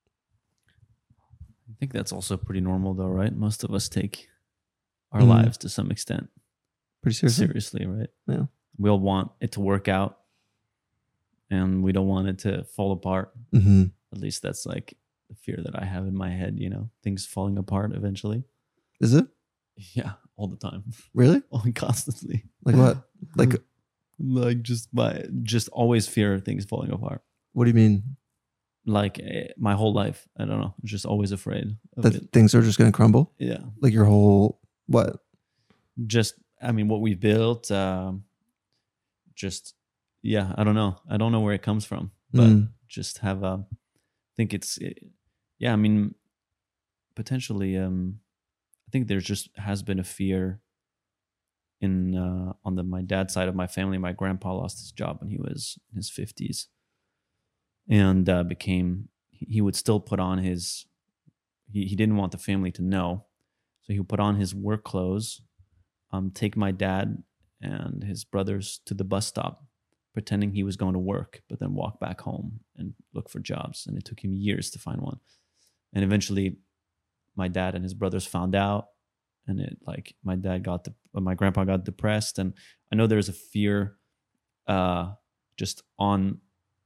I think that's also pretty normal, though, right? Most of us take our lives to some extent pretty seriously, right? Yeah. We all want it to work out, and we don't want it to fall apart. Mm-hmm. At least that's like the fear that I have in my head. You know, things falling apart eventually. Is it? Yeah, all the time. Really? Constantly. Like what? Like just always fear of things falling apart. What do you mean? Like my whole life, I don't know. I'm just always afraid of that it. Things are just going to crumble. Yeah, like your whole what? Just I mean, what we've built. Just yeah, I don't know. I don't know where it comes from, but just have a. I think yeah. I mean, potentially. I think there just has been a fear. In on my dad's side of my family, my grandpa lost his job when he was in his 50s. And he would still put on his, he didn't want the family to know. So he would put on his work clothes, take my dad and his brothers to the bus stop, pretending he was going to work, but then walk back home and look for jobs. And it took him years to find one. And eventually my dad and his brothers found out. And it like my grandpa got depressed. And I know there's a fear just on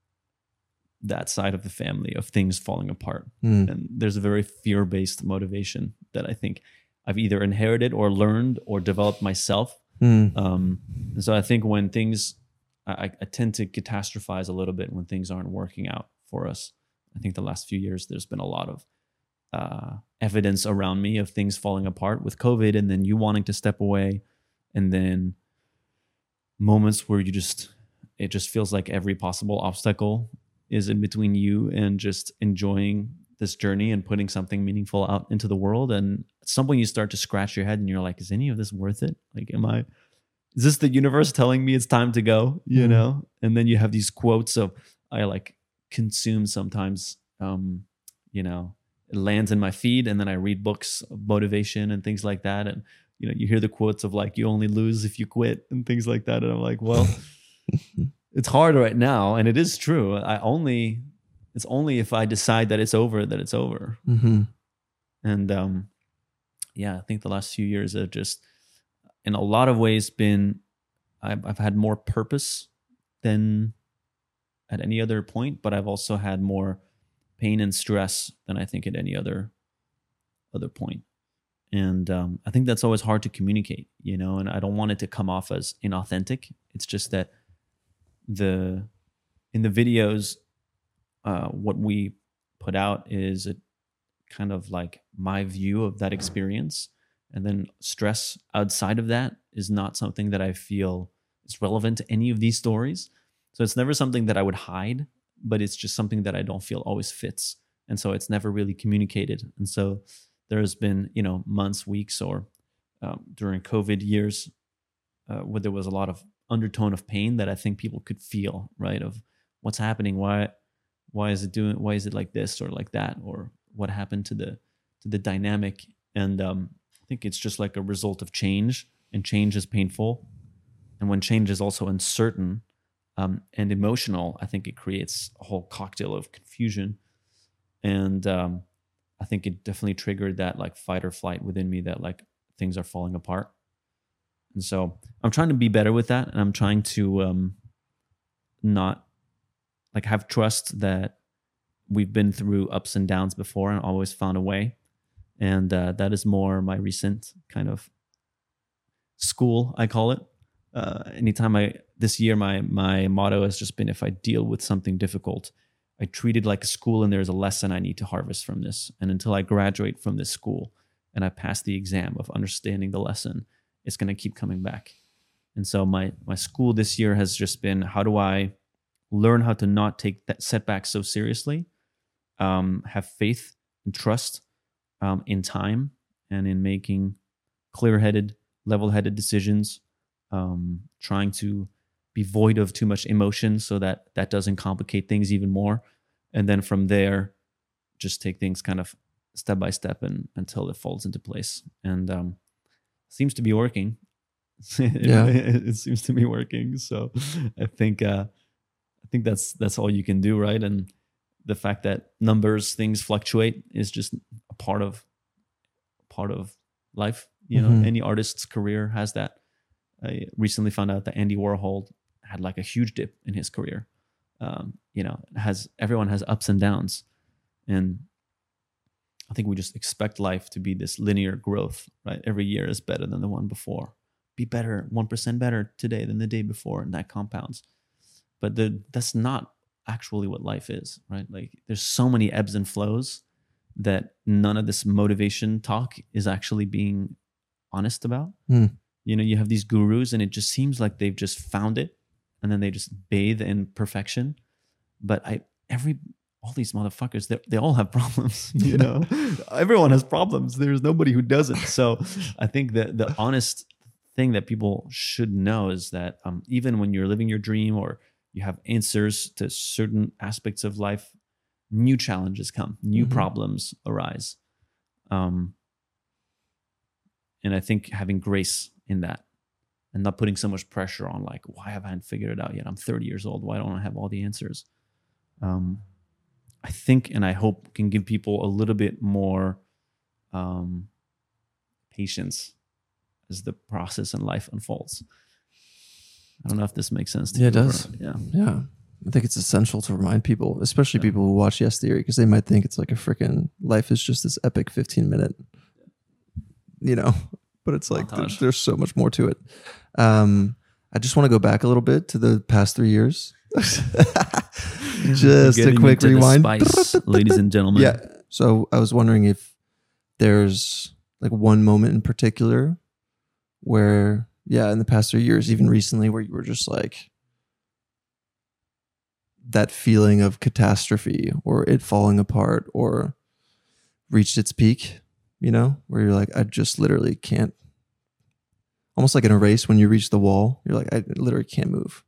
that side of the family of things falling apart. And there's a very fear-based motivation that I think I've either inherited or learned or developed myself. And so I think when things, I tend to catastrophize a little bit when things aren't working out for us. I think the last few years, there's been a lot of evidence around me of things falling apart with COVID, and then you wanting to step away, and then moments where it just feels like every possible obstacle is in between you and just enjoying this journey and putting something meaningful out into the world. And at some point you start to scratch your head and you're like, is any of this worth it? Like, is this the universe telling me it's time to go? You know? And then you have these quotes of, I like consume sometimes, you know, it lands in my feed, and then I read books of motivation and things like that. And, you know, you hear the quotes of like, you only lose if you quit and things like that. And I'm like, well, it's hard right now. And it is true. It's only if I decide that it's over, that it's over. And yeah, I think the last few years have just, in a lot of ways I've had more purpose than at any other point, but I've also had more pain and stress than I think at any other point. And I think that's always hard to communicate, you know, and I don't want it to come off as inauthentic. It's just that in the videos, what we put out is a kind of like my view of that experience. And then stress outside of that is not something that I feel is relevant to any of these stories. So it's never something that I would hide, but it's just something that I don't feel always fits. And so it's never really communicated. And so there's been, you know, months, weeks, or during COVID years where there was a lot of undertone of pain that I think people could feel, right? Of what's happening, why is it like this or like that, or what happened to the dynamic. And think it's just like a result of change, and change is painful. And when change is also uncertain and emotional, I think it creates a whole cocktail of confusion. And I think it definitely triggered that like fight or flight within me, that like things are falling apart. And so I'm trying to be better with that. And I'm trying to not like have trust that we've been through ups and downs before and always found a way. And that is more my recent kind of school, I call it. This year, my motto has just been, if I deal with something difficult, I treat it like a school, and there's a lesson I need to harvest from this. And until I graduate from this school and I pass the exam of understanding the lesson, it's going to keep coming back. And so my school this year has just been, how do I learn how to not take that setback so seriously, have faith and trust in time and in making clear-headed, level-headed decisions, trying to be void of too much emotion so that doesn't complicate things even more. And then from there, just take things kind of step by step and until it falls into place. And seems to be working. It seems to be working. So I think that's all you can do, right? And the fact that things fluctuate is just a part of life. You know, any artist's career has that. I recently found out that Andy Warhol had like a huge dip in his career. Everyone has ups and downs, and I think we just expect life to be this linear growth, right? Every year is better than the one before. Be better, 1% better today than the day before, and that compounds. But that's not actually what life is, right? Like there's so many ebbs and flows that none of this motivation talk is actually being honest about. You know, you have these gurus and it just seems like they've just found it and then they just bathe in perfection. But all these motherfuckers, they all have problems, you know? Everyone has problems. There's nobody who doesn't. So I think that the honest thing that people should know is that even when you're living your dream or you have answers to certain aspects of life, new challenges come, new problems arise. And I think having grace in that and not putting so much pressure on like, why haven't I figured it out yet? I'm 30 years old. Why don't I have all the answers? I think, and I hope can give people a little bit more patience as the process in life unfolds. I don't know if this makes sense to you. Yeah, it does. Yeah. I think it's essential to remind people, especially people who watch Yes Theory, because they might think it's like a freaking life is just this epic 15-minute, you know, but it's like there's so much more to it. I just want to go back a little bit to the past 3 years. Just a quick rewind. Spice, ladies and gentlemen. Yeah. So I was wondering if there's like one moment in particular where, in the past 3 years, even recently, where you were just like, that feeling of catastrophe or it falling apart or reached its peak, you know, where you're like, I just literally can't, almost like in a race when you reach the wall, you're like, I literally can't move.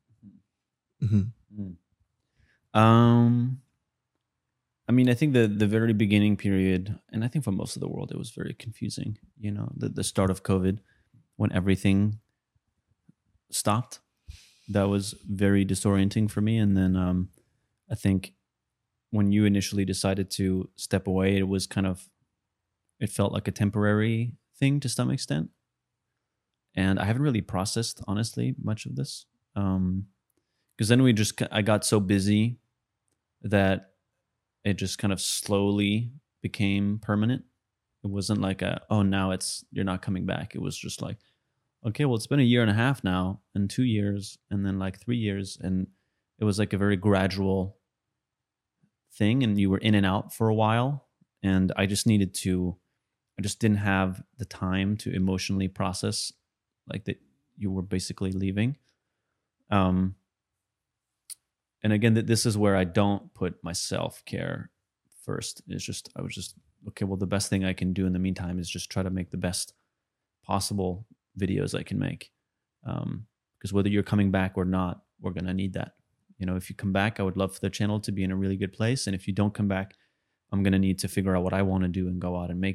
I mean, I think the very beginning period, and I think for most of the world, it was very confusing, you know, the start of COVID when everything stopped. That was very disorienting for me. And then I think when you initially decided to step away, it felt like a temporary thing to some extent. And I haven't really processed, honestly, much of this. Because then I got so busy that it just kind of slowly became permanent. It wasn't like now you're not coming back. It was just like, okay, well, it's been 1.5 years now, and 2 years, and then like 3 years. And it was like a very gradual thing, and you were in and out for a while. And I just didn't have the time to emotionally process like that you were basically leaving. And again, this is where I don't put my self-care first. I was just, okay, well, the best thing I can do in the meantime is just try to make the best possible videos I can make. Because whether you're coming back or not, we're going to need that. You know, if you come back, I would love for the channel to be in a really good place. And if you don't come back, I'm going to need to figure out what I want to do and go out and make that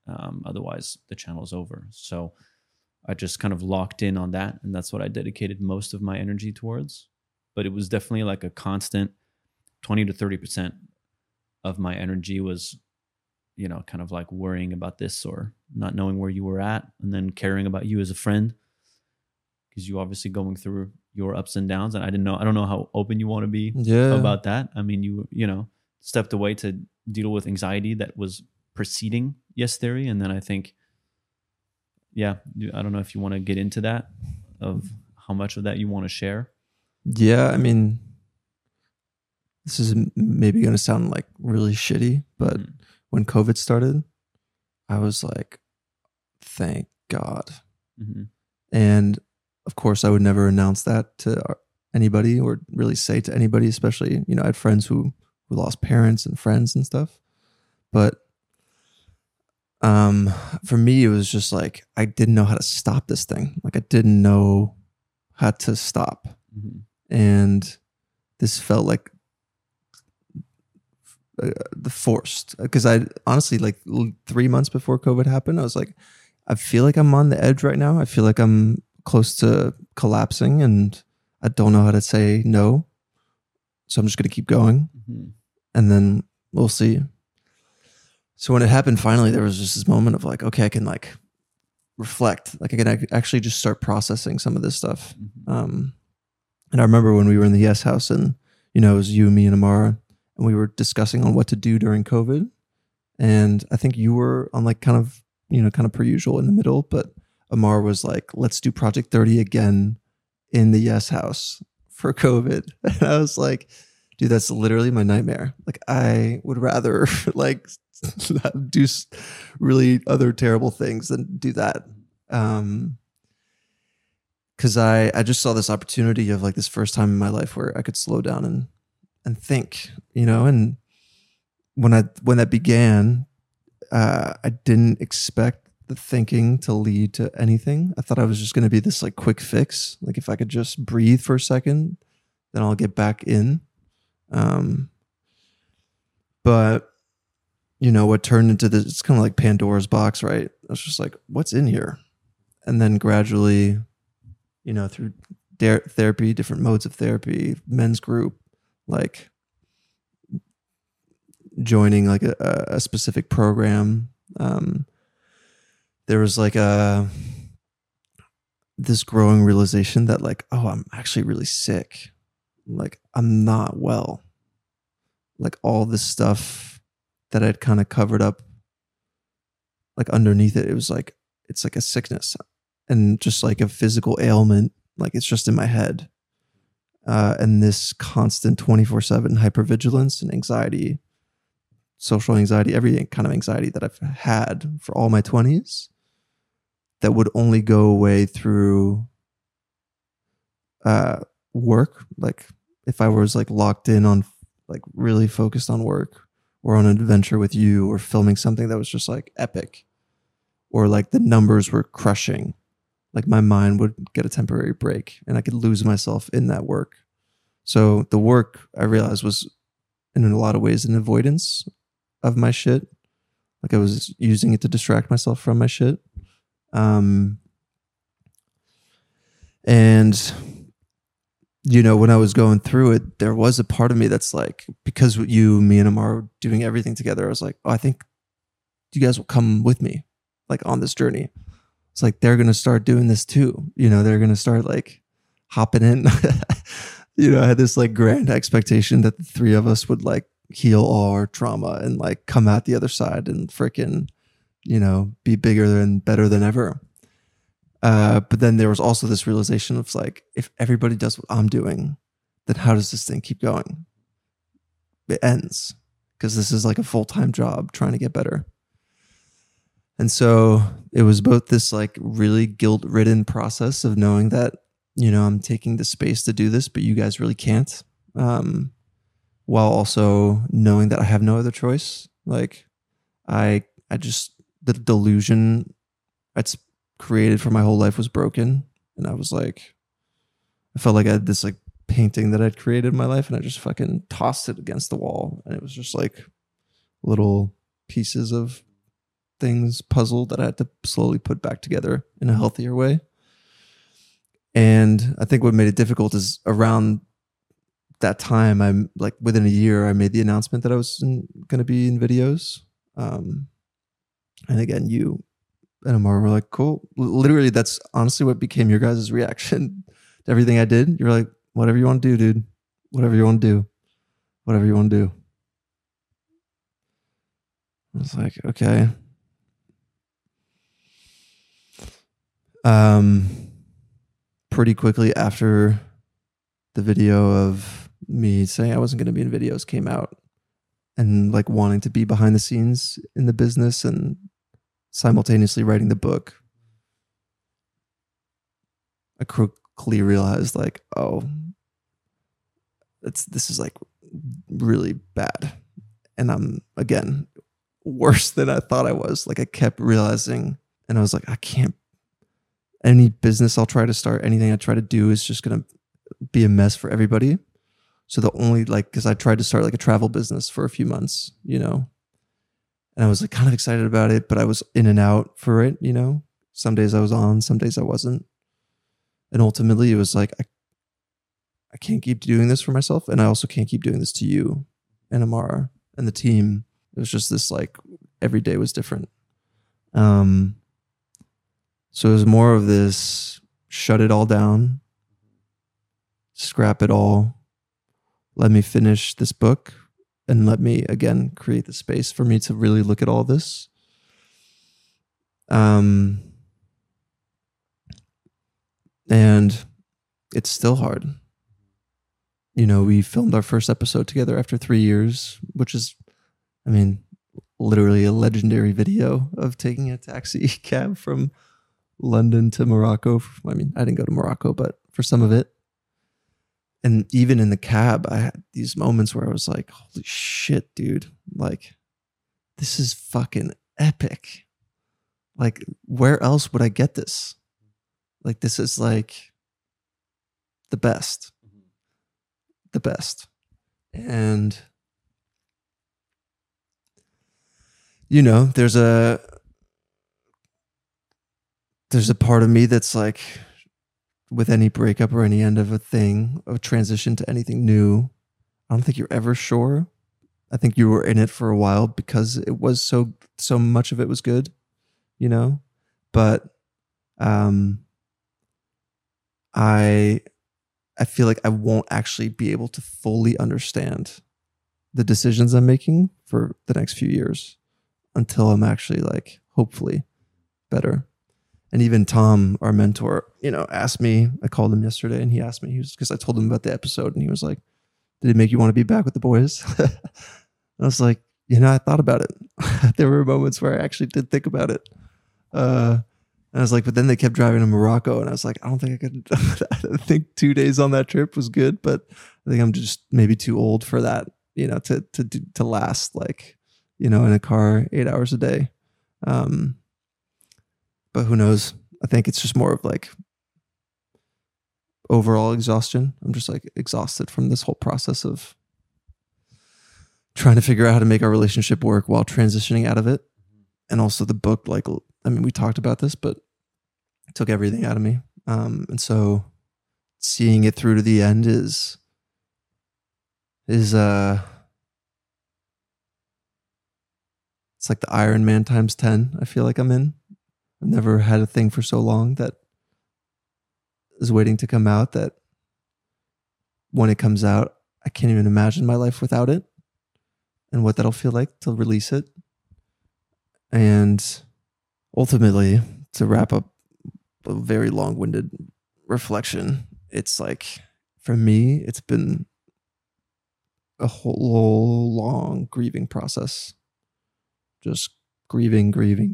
Otherwise, the channel's over. So I just kind of locked in on that, and that's what I dedicated most of my energy towards. But it was definitely like a constant 20 to 30% of my energy was, kind of like worrying about this or not knowing where you were at, and then caring about you as a friend, because you obviously going through your ups and downs. And I don't know how open you want to be about that. I mean, you stepped away to deal with anxiety that was preceding Yes Theory. And then I think, I don't know if you want to get into that, of how much of that you want to share. Yeah, I mean, this is maybe going to sound like really shitty, but when COVID started, I was like, thank God. Mm-hmm. And of course, I would never announce that to anybody or really say to anybody, especially, I had friends who lost parents and friends and stuff. But for me, it was just like, I didn't know how to stop this thing. Like, I didn't know how to stop. Mm-hmm. And this felt like the forced, because I honestly, like 3 months before COVID happened, I was like, I feel like I'm on the edge right now. I feel like I'm close to collapsing and I don't know how to say no. So I'm just going to keep going. Mm-hmm. And then we'll see. So when it happened, finally, there was just this moment of like, okay, I can like reflect. Like I can actually just start processing some of this stuff. Mm-hmm. And I remember when we were in the Yes House and, it was you, me, and Amara, and we were discussing on what to do during COVID. And I think you were on like kind of per usual in the middle, but Amar was like, let's do Project 30 again in the Yes House for COVID. And I was like, dude, that's literally my nightmare. Like I would rather like do really other terrible things than do that. Cause I just saw this opportunity of like this first time in my life where I could slow down and think, and when that began, I didn't expect the thinking to lead to anything. I thought I was just going to be this like quick fix. Like if I could just breathe for a second, then I'll get back in. But what turned into this, it's kind of like Pandora's box, right? I was just like, what's in here? And then gradually, through therapy, different modes of therapy, men's group, like joining like a specific program. There was like this growing realization that like, oh, I'm actually really sick. Like I'm not well. Like all this stuff that I'd kind of covered up, like underneath it, it's like a sickness and just like a physical ailment. Like it's just in my head. And this constant 24/7 hypervigilance and anxiety, social anxiety, every kind of anxiety that I've had for all my 20s that would only go away through work. Like if I was like locked in on like really focused on work or on an adventure with you or filming something that was just like epic or like the numbers were crushing, like my mind would get a temporary break and I could lose myself in that work. So the work I realized was in a lot of ways an avoidance of my shit. Like I was using it to distract myself from my shit. And when I was going through it, there was a part of me that's like, because you, me and Amar were doing everything together, I was like, oh, I think you guys will come with me like on this journey. It's like, they're going to start doing this too. They're going to start like hopping in. I had this like grand expectation that the three of us would like heal all our trauma and like come out the other side and freaking, be bigger and better than ever. But then there was also this realization of like, if everybody does what I'm doing, then how does this thing keep going? It ends because this is like a full-time job trying to get better. And so it was both this like really guilt-ridden process of knowing that, I'm taking the space to do this, but you guys really can't. While also knowing that I have no other choice. Like I just, the delusion it's created for my whole life was broken. And I was like, I felt like I had this like painting that I'd created in my life and I just fucking tossed it against the wall. And it was just like little pieces of things puzzle that I had to slowly put back together in a healthier way. And I think what made it difficult is around that time, I'm like within a year, I made the announcement that I was going to be in videos. And again, you and Amar were like, cool. Literally, that's honestly what became your guys' reaction to everything I did. You're like, whatever you want to do, dude. Whatever you want to do. Whatever you want to do. I was like, okay. Pretty quickly after the video of me saying I wasn't going to be in videos came out, and like wanting to be behind the scenes in the business and simultaneously writing the book, I quickly realized like, oh, this is like really bad. And I'm, again, worse than I thought I was. Like I kept realizing, and I was like, I can't, any business I'll try to start, anything I try to do is just going to be a mess for everybody. So the only, like, because I tried to start like a travel business for a few months, you know, and I was like kind of excited about it, but I was in and out for it, you know. Some days I was on, some days I wasn't. And ultimately it was like, I can't keep doing this for myself. And I also can't keep doing this to you and Amara and the team. It was just this like, every day was different. So it was more of this, shut it all down, scrap it all, let me finish this book, and let me, again, create the space for me to really look at all this. And it's still hard. You know, we filmed our first episode together after 3 years, which is, I mean, literally a legendary video of taking a taxi cab from London to Morocco. I mean, I didn't go to Morocco, but for some of it. And even in the cab, I had these moments where I was like, holy shit, dude. Like, this is fucking epic. Like, where else would I get this? Like, this is like the best. The best. And, you know, there's a part of me that's like, with any breakup or any end of a thing, a transition to anything new, I don't think you're ever sure. I think you were in it for a while because it was so much of it was good, you know? But I feel like I won't actually be able to fully understand the decisions I'm making for the next few years until I'm actually like, hopefully better. And even Tom, our mentor, you know, asked me, I called him yesterday and he asked me, because I told him about the episode and he was like, did it make you want to be back with the boys? I was like, you know, I thought about it. There were moments where I actually did think about it. And I was like, but then they kept driving to Morocco and I was like, I don't think I could. I think 2 days on that trip was good, but I think I'm just maybe too old for that, you know, to last like, you know, in a car 8 hours a day. But who knows? I think it's just more of like overall exhaustion. I'm just like exhausted from this whole process of trying to figure out how to make our relationship work while transitioning out of it. And also the book, like, I mean, we talked about this, but it took everything out of me. And so seeing it through to the end is it's like the Iron Man times 10. I feel like I'm in. I've never had a thing for so long that is waiting to come out, that when it comes out, I can't even imagine my life without it and what that'll feel like to release it. And ultimately, to wrap up a very long-winded reflection, it's like, for me, it's been a whole long grieving process. Just grieving.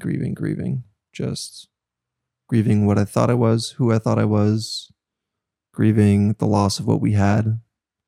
Just grieving what I thought I was, who I thought I was, grieving the loss of what we had,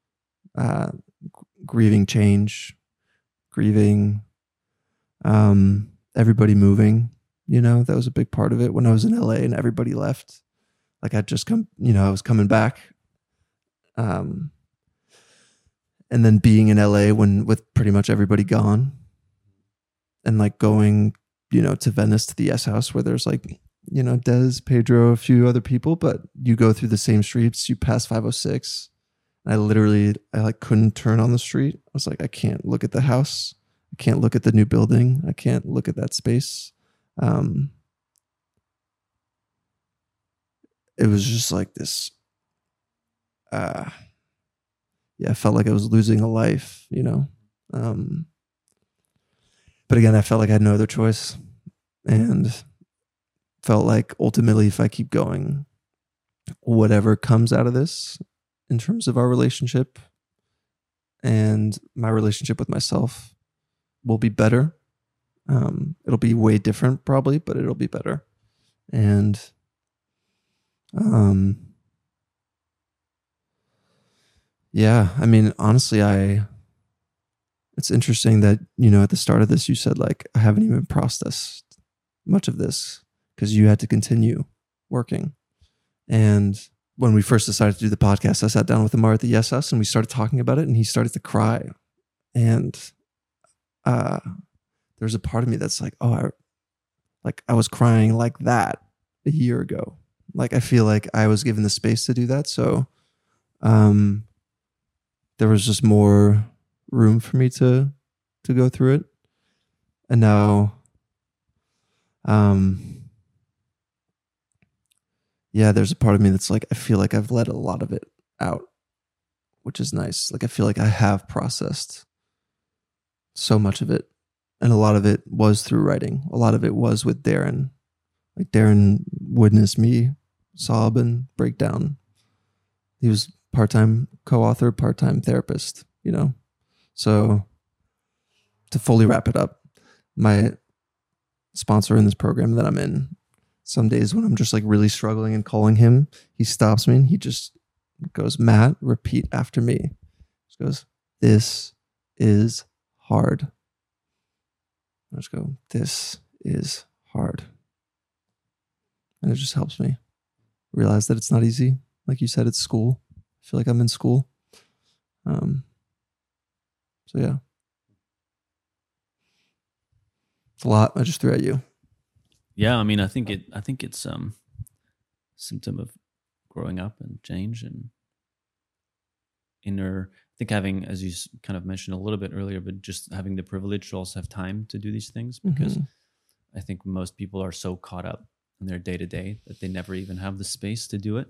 grieving change, grieving everybody moving. You know, that was a big part of it when I was in LA and everybody left. Like I'd just come, you know, I was coming back. And then being in LA with pretty much everybody gone and like going to Venice to the Yes House where there's like, Des, Pedro, a few other people, but you go through the same streets, you pass 506. I like couldn't turn on the street. I was like, I can't look at the house. I can't look at the new building. I can't look at that space. It was just like this. I felt like I was losing a life, but again, I felt like I had no other choice, and felt like ultimately, if I keep going, whatever comes out of this in terms of our relationship and my relationship with myself will be better. It'll be way different probably, but it'll be better. And, yeah, I mean, honestly, it's interesting that, at the start of this, you said like, I haven't even processed much of this because you had to continue working. And when we first decided to do the podcast, I sat down with Amar at the Yes House and we started talking about it, and he started to cry. And there's a part of me that's like, I was crying like that a year ago. Like, I feel like I was given the space to do that. So there was just more room for me to go through it. And now, there's a part of me that's like, I feel like I've let a lot of it out, which is nice. Like, I feel like I have processed so much of it. And a lot of it was through writing. A lot of it was with Darren. Like, Darren witnessed me sob and break down. He was part-time co-author, part-time therapist, So to fully wrap it up, my sponsor in this program that I'm in, some days when I'm just like really struggling and calling him, he stops me and he just goes, Matt, repeat after me. He goes, this is hard. I just go, this is hard. And it just helps me realize that it's not easy. Like you said, it's school. I feel like I'm in school. So yeah. It's a lot I just threw at you. Yeah, I mean, I think it's symptom of growing up and change and inner. I think having, as you kind of mentioned a little bit earlier, but just having the privilege to also have time to do these things, because I think most people are so caught up in their day to day that they never even have the space to do it.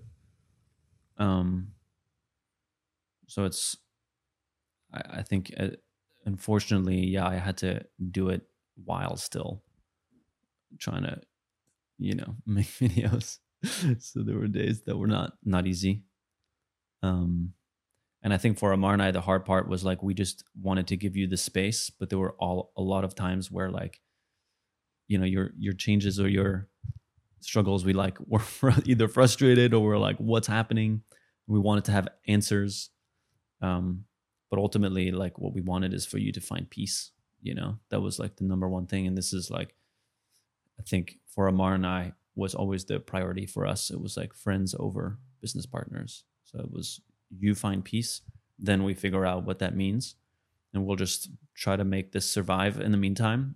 So it's, I think, unfortunately, I had to do it while still trying to, make videos. So there were days that were not easy. And I think for Amar and I, the hard part was like, we just wanted to give you the space, but there were a lot of times where like, your changes or your struggles, we like were either frustrated or we're like, what's happening? We wanted to have answers. But ultimately, like, what we wanted is for you to find peace. That was like the number one thing. And this is like, I think for Amar and I, was always the priority for us. It was like friends over business partners. So it was, you find peace, then we figure out what that means, and we'll just try to make this survive in the meantime.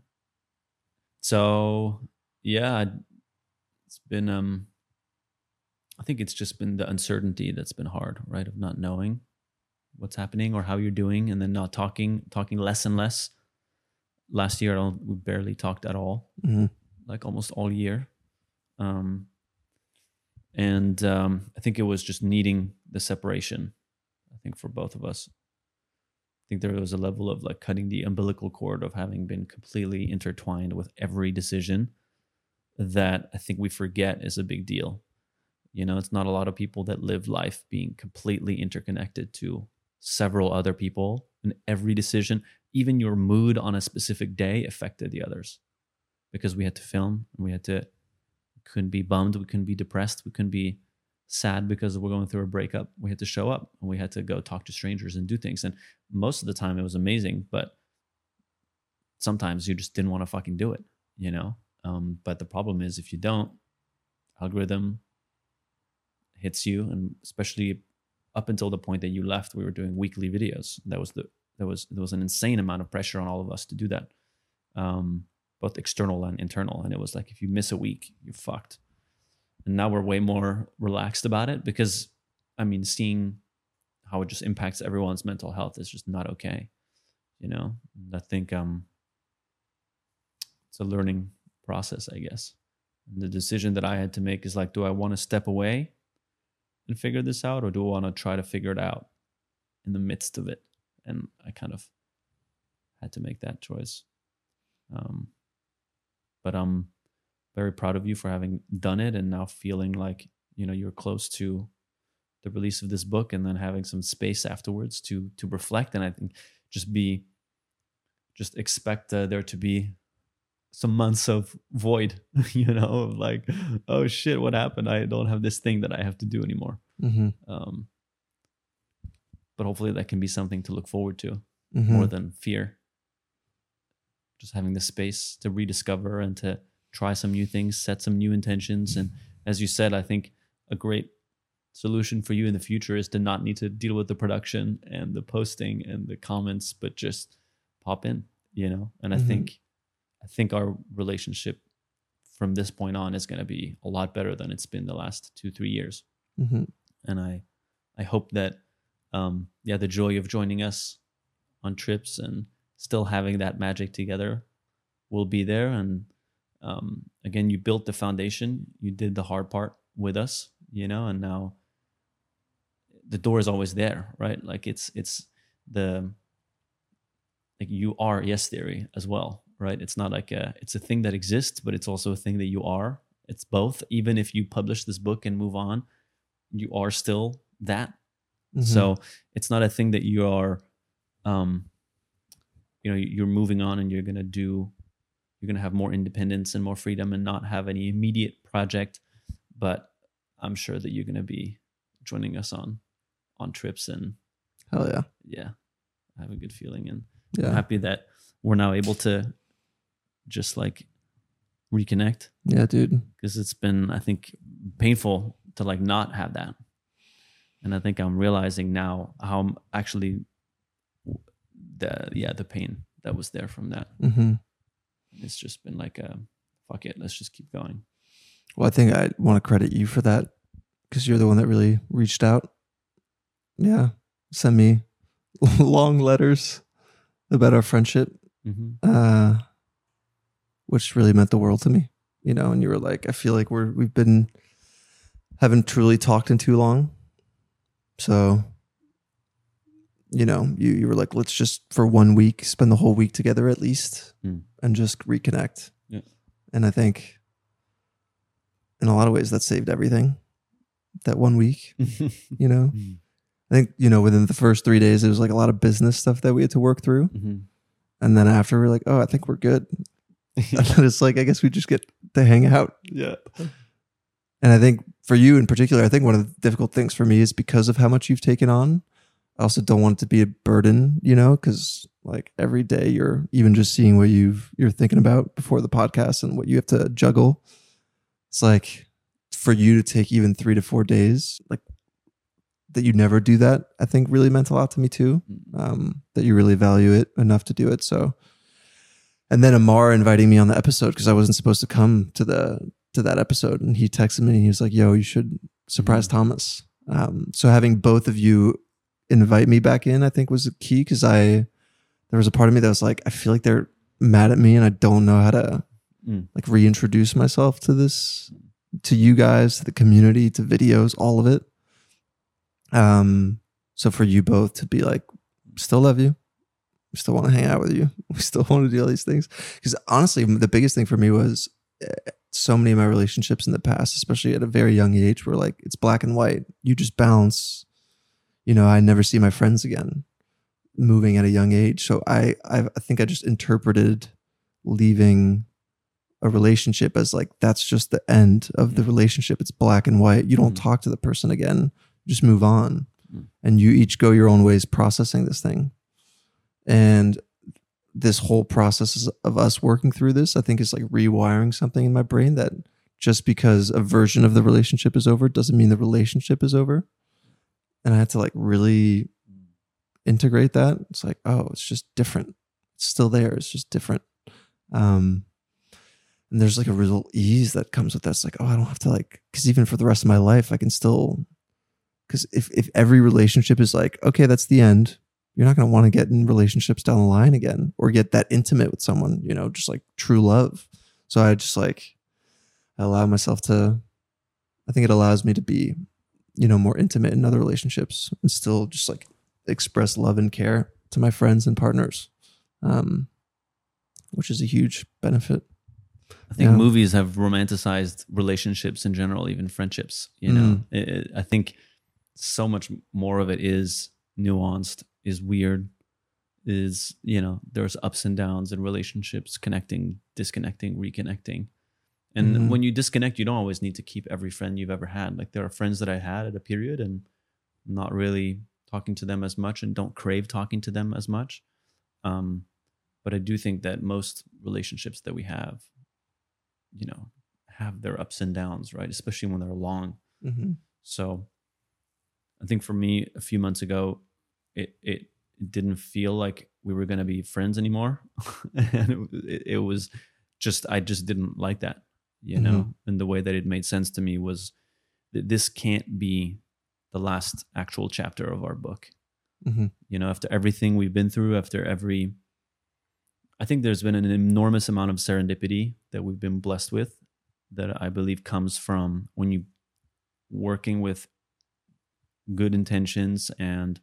So yeah, it's been, I think it's just been the uncertainty that's been hard, right? Of not knowing what's happening or how you're doing, and then not talking less and less. Last year, we barely talked at all, like almost all year. I think it was just needing the separation. I think for both of us, I think there was a level of like cutting the umbilical cord of having been completely intertwined with every decision that I think we forget is a big deal. It's not a lot of people that live life being completely interconnected to several other people, and every decision, even your mood on a specific day, affected the others, because we had to film and we couldn't be bummed, we couldn't be depressed, we couldn't be sad because we're going through a breakup. We had to show up and we had to go talk to strangers and do things. And most of the time it was amazing, but sometimes you just didn't want to fucking do it, but the problem is, if you don't, algorithm hits you. And especially up until the point that you left, we were doing weekly videos. There was an insane amount of pressure on all of us to do that. But both external and internal. And it was like, if you miss a week, you're fucked. And now we're way more relaxed about it because, I mean, seeing how it just impacts everyone's mental health is just not okay. You know, I think it's a learning process, I guess. And the decision that I had to make is like, do I want to step away and figure this out, or do I want to try to figure it out in the midst of it? And I kind of had to make that choice. But I'm very proud of you for having done it and now feeling like, you know, you're close to the release of this book, and then having some space afterwards to reflect. And I think just expect there to be some months of void, you know, like, oh shit, what happened? I don't have this thing that I have to do anymore. But hopefully that can be something to look forward to more than fear. Just having the space to rediscover and to try some new things, set some new intentions. And as you said, I think a great solution for you in the future is to not need to deal with the production and the posting and the comments, but just pop in, you know. And I think our relationship from this point on is going to be a lot better than it's been the last 2-3 years. And I hope that the joy of joining us on trips and still having that magic together will be there. And again, you built the foundation, you did the hard part with us, you know, and now the door is always there, right? Like it's you are Yes Theory as well, right? It's not like it's a thing that exists, but it's also a thing that you are. It's both. Even if you publish this book and move on, you are still that. So it's not a thing that you are, you know, you're moving on and you're going to have more independence and more freedom and not have any immediate project. But I'm sure that you're going to be joining us on trips, and hell yeah. Yeah. I have a good feeling, and yeah. I'm happy that we're now able to just like reconnect. Yeah, dude. Because it's been, I think, painful to like not have that. And I think I'm realizing now how I'm actually the pain that was there from that. It's just been like fuck it, let's just keep going. Well, I think I want to credit you for that, because you're the one that really reached out. Yeah. Send me long letters about our friendship, which really meant the world to me, you know. And you were like, I feel like haven't truly talked in too long. So, you know, you were like, let's just for 1 week, spend the whole week together at least and just reconnect. Yeah. And I think in a lot of ways that saved everything that 1 week, you know. I think, you know, within the first 3 days, it was like a lot of business stuff that we had to work through. And then after we're like, oh, I think we're good. And then it's like, I guess we just get to hang out. Yeah. And I think for you in particular, I think one of the difficult things for me is because of how much you've taken on. I also don't want it to be a burden, you know, because like every day you're even just seeing what you're thinking about before the podcast and what you have to juggle. It's like for you to take even 3 to 4 days, like that you never do that, I think really meant a lot to me too. That you really value it enough to do it. So, and then Amar inviting me on the episode because I wasn't supposed to come to that episode, and he texted me and he was like, yo, you should surprise Thomas. So having both of you invite me back in, I think was a key, because there was a part of me that was like, I feel like they're mad at me and I don't know how to like reintroduce myself to this, to you guys, to the community, to videos, all of it. So for you both to be like, still love you, we still want to hang out with you, we still want to do all these things. Because honestly, the biggest thing for me was so many of my relationships in the past, especially at a very young age, were like, it's black and white. You just bounce. You know, I never see my friends again, moving at a young age. So I think I just interpreted leaving a relationship as like, that's just the end of the relationship. It's black and white. You don't talk to the person again. Just move on. And you each go your own ways processing this thing. And this whole process of us working through this, I think, is like rewiring something in my brain that just because a version of the relationship is over doesn't mean the relationship is over. And I had to like really integrate that. It's like, oh, it's just different. It's still there. It's just different. And there's like a real ease that comes with that. It's like, oh, I don't have to like, because even for the rest of my life, I can still, because if every relationship is like, okay, that's the end, you're not going to want to get in relationships down the line again or get that intimate with someone, you know, just like true love. So I just like, I allow myself to, I think it allows me to be, you know, more intimate in other relationships and still just like express love and care to my friends and partners, which is a huge benefit. I think movies have romanticized relationships in general, even friendships. You know, I think so much more of it is nuanced, is weird, is, you know, there's ups and downs in relationships, connecting, disconnecting, reconnecting. And when you disconnect, you don't always need to keep every friend you've ever had. Like there are friends that I had at a period and not really talking to them as much and don't crave talking to them as much. But I do think that most relationships that we have, you know, have their ups and downs, right? Especially when they're long. So I think for me, a few months ago, it didn't feel like we were going to be friends anymore. And it was just, I just didn't like that, you know? And the way that it made sense to me was that this can't be the last actual chapter of our book. You know, after everything we've been through, I think there's been an enormous amount of serendipity that we've been blessed with that I believe comes from when you working with good intentions and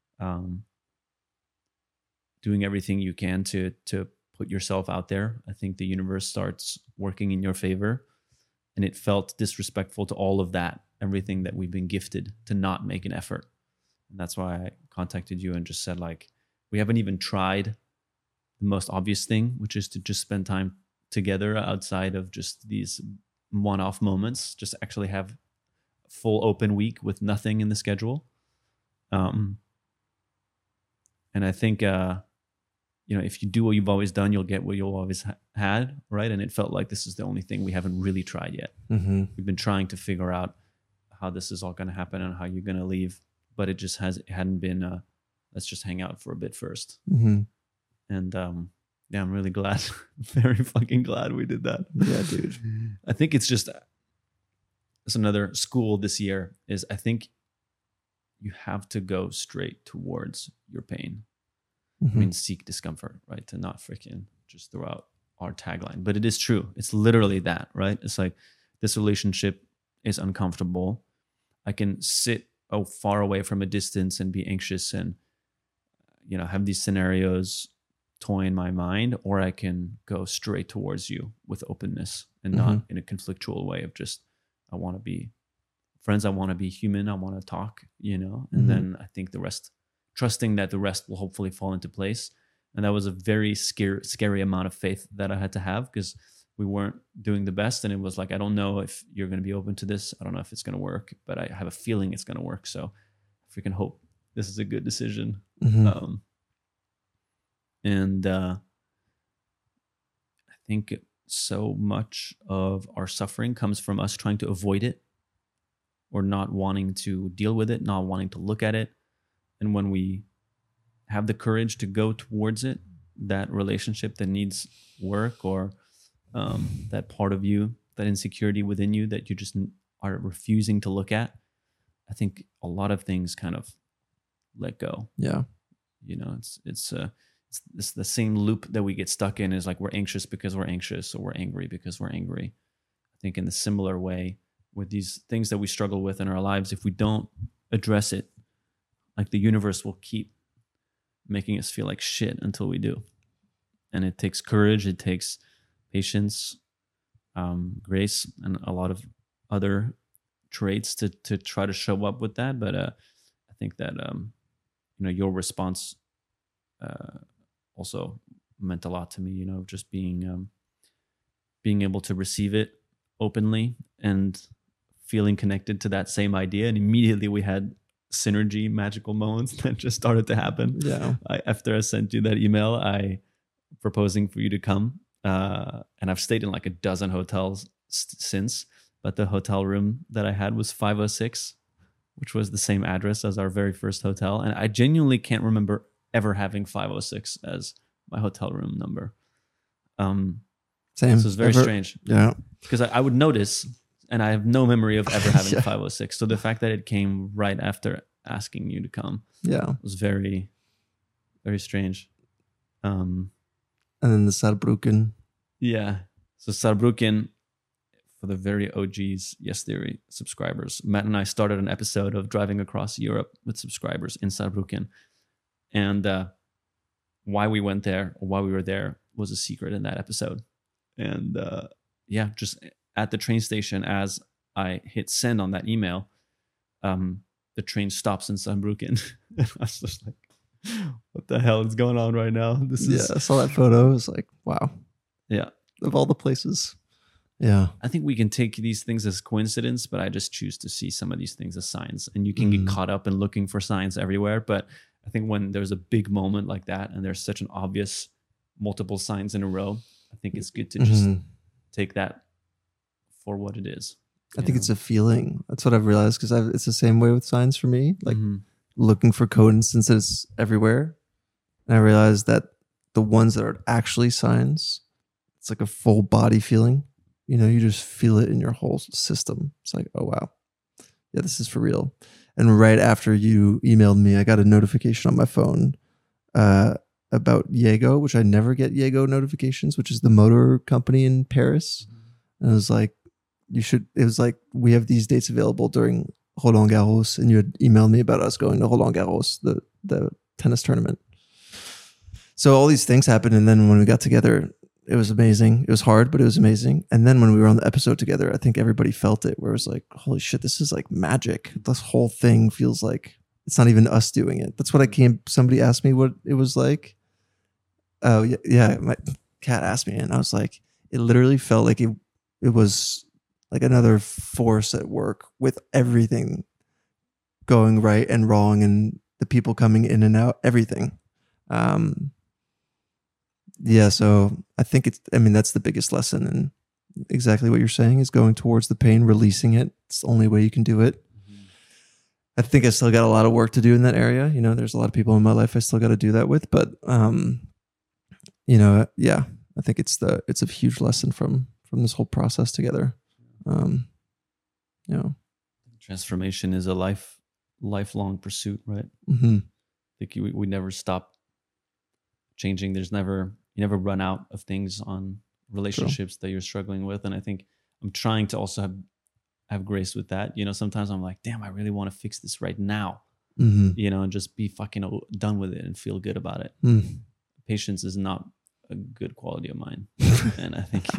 doing everything you can to put yourself out there. I think the universe starts working in your favor, and it felt disrespectful to all of that, everything that we've been gifted, to not make an effort. And that's why I contacted you and just said, like, we haven't even tried the most obvious thing, which is to just spend time together outside of just these one-off moments, just actually have a full open week with nothing in the schedule. And I think, you know, if you do what you've always done, you'll get what you'll always had, right? And it felt like this is the only thing we haven't really tried yet. We've been trying to figure out how this is all going to happen and how you're going to leave, but it hadn't been, let's just hang out for a bit first. And yeah, I'm really glad, very fucking glad we did that. Yeah, dude. I think it's another school this year is, I think you have to go straight towards your pain. I mean, seek discomfort, right? To not freaking just throw out our tagline. But it is true. It's literally that, right? It's like, this relationship is uncomfortable. I can sit far away from a distance and be anxious and, you know, have these scenarios toy in my mind, or I can go straight towards you with openness and not in a conflictual way of just, I want to be friends, I want to be human, I want to talk, you know, and then I think the rest, trusting that the rest will hopefully fall into place. And that was a very scary amount of faith that I had to have, because we weren't doing the best. And it was like, I don't know if you're going to be open to this. I don't know if it's going to work, but I have a feeling it's going to work. So I freaking hope this is a good decision. And I think so much of our suffering comes from us trying to avoid it, or not wanting to deal with it, not wanting to look at it. And when we have the courage to go towards it, that relationship that needs work, or that part of you, that insecurity within you that you just are refusing to look at, I think a lot of things kind of let go. Yeah. You know, it's the same loop that we get stuck in, is like, we're anxious because we're anxious, or we're angry because we're angry. I think in the similar way with these things that we struggle with in our lives, if we don't address it, like, the universe will keep making us feel like shit until we do. And it takes courage, it takes patience, grace, and a lot of other traits to try to show up with that. But I think that you know, your response also meant a lot to me, you know, just being able to receive it openly and feeling connected to that same idea. And immediately we had synergy, magical moments that just started to happen. Yeah. After I sent you that email, I proposing for you to come, and I've stayed in like a dozen hotels since, but the hotel room that I had was 506, which was the same address as our very first hotel. And I genuinely can't remember ever having 506 as my hotel room number. Same. So it's very strange. Yeah. Because I would notice, and I have no memory of ever having Yeah. a 506. So the fact that it came right after asking you to come Yeah. was very, very strange. And then the Saarbrücken. Yeah. So Saarbrücken, for the very OGs, Yes Theory subscribers, Matt and I started an episode of driving across Europe with subscribers in Saarbrücken. And why we went there, or why we were there, was a secret in that episode. And yeah, just at the train station, as I hit send on that email, the train stops in Saarbrücken. I was just like, what the hell is going on right now? This is I saw that photo. It was like, wow. Yeah. Of all the places. Yeah. I think we can take these things as coincidence, but I just choose to see some of these things as signs. And you can get caught up in looking for signs everywhere. But I think when there's a big moment like that and there's such an obvious multiple signs in a row, I think it's good to just take that for what it is. I think it's a feeling. That's what I've realized, because it's the same way with signs for me. Like looking for coincidences everywhere. And I realized that the ones that are actually signs, it's like a full body feeling. You know, you just feel it in your whole system. It's like, oh, wow. Yeah, this is for real. And right after you emailed me, I got a notification on my phone about Yego, which I never get Yego notifications, which is the motor company in Paris. And it was like, it was like, we have these dates available during Roland Garros. And you had emailed me about us going to Roland Garros, the tennis tournament. So all these things happened. And then when we got together, it was amazing. It was hard, but it was amazing. And then when we were on the episode together, I think everybody felt it, where it was like, holy shit, this is like magic. This whole thing feels like it's not even us doing it. That's what somebody asked me what it was like. Oh yeah. My cat asked me, and I was like, it literally felt like it was like another force at work, with everything going right and wrong and the people coming in and out, everything. Yeah, so I think that's the biggest lesson, and exactly what you're saying is going towards the pain, releasing it. It's the only way you can do it. I think I still got a lot of work to do in that area. You know, there's a lot of people in my life I still got to do that with, but you know, yeah, I think it's a huge lesson from this whole process together. You know, transformation is a lifelong pursuit, right? I think we never stop changing. You never run out of things on relationships that you're struggling with. And I think I'm trying to also have grace with that. You know, sometimes I'm like, damn, I really want to fix this right now, you know, and just be fucking done with it and feel good about it. Patience is not a good quality of mine. And I think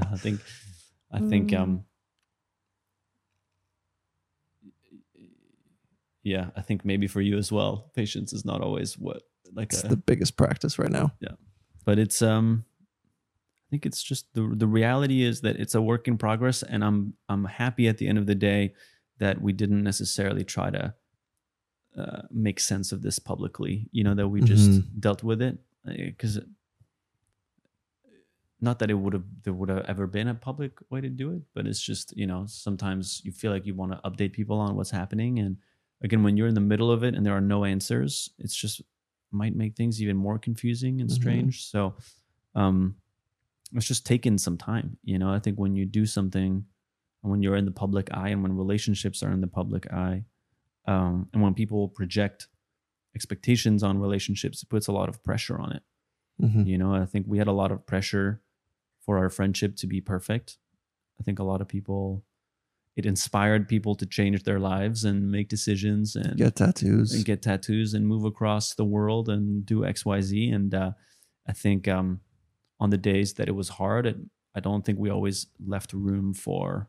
yeah, I think maybe for you as well, patience is not always it's the biggest practice right now. Yeah. But it's I think it's just the reality is that it's a work in progress, and I'm happy at the end of the day that we didn't necessarily try to make sense of this publicly, you know, that we just dealt with it, because not that there would have ever been a public way to do it, but it's just, you know, sometimes you feel like you want to update people on what's happening, and again, when you're in the middle of it and there are no answers, it's just might make things even more confusing and strange. So it's just taken some time. You know, I think when you do something, and when you're in the public eye, and when relationships are in the public eye, and when people project expectations on relationships, it puts a lot of pressure on it. You know, I think we had a lot of pressure for our friendship to be perfect. I think a lot of people, it inspired people to change their lives and make decisions and get tattoos and move across the world and do XYZ. And I think on the days that it was hard, I don't think we always left room for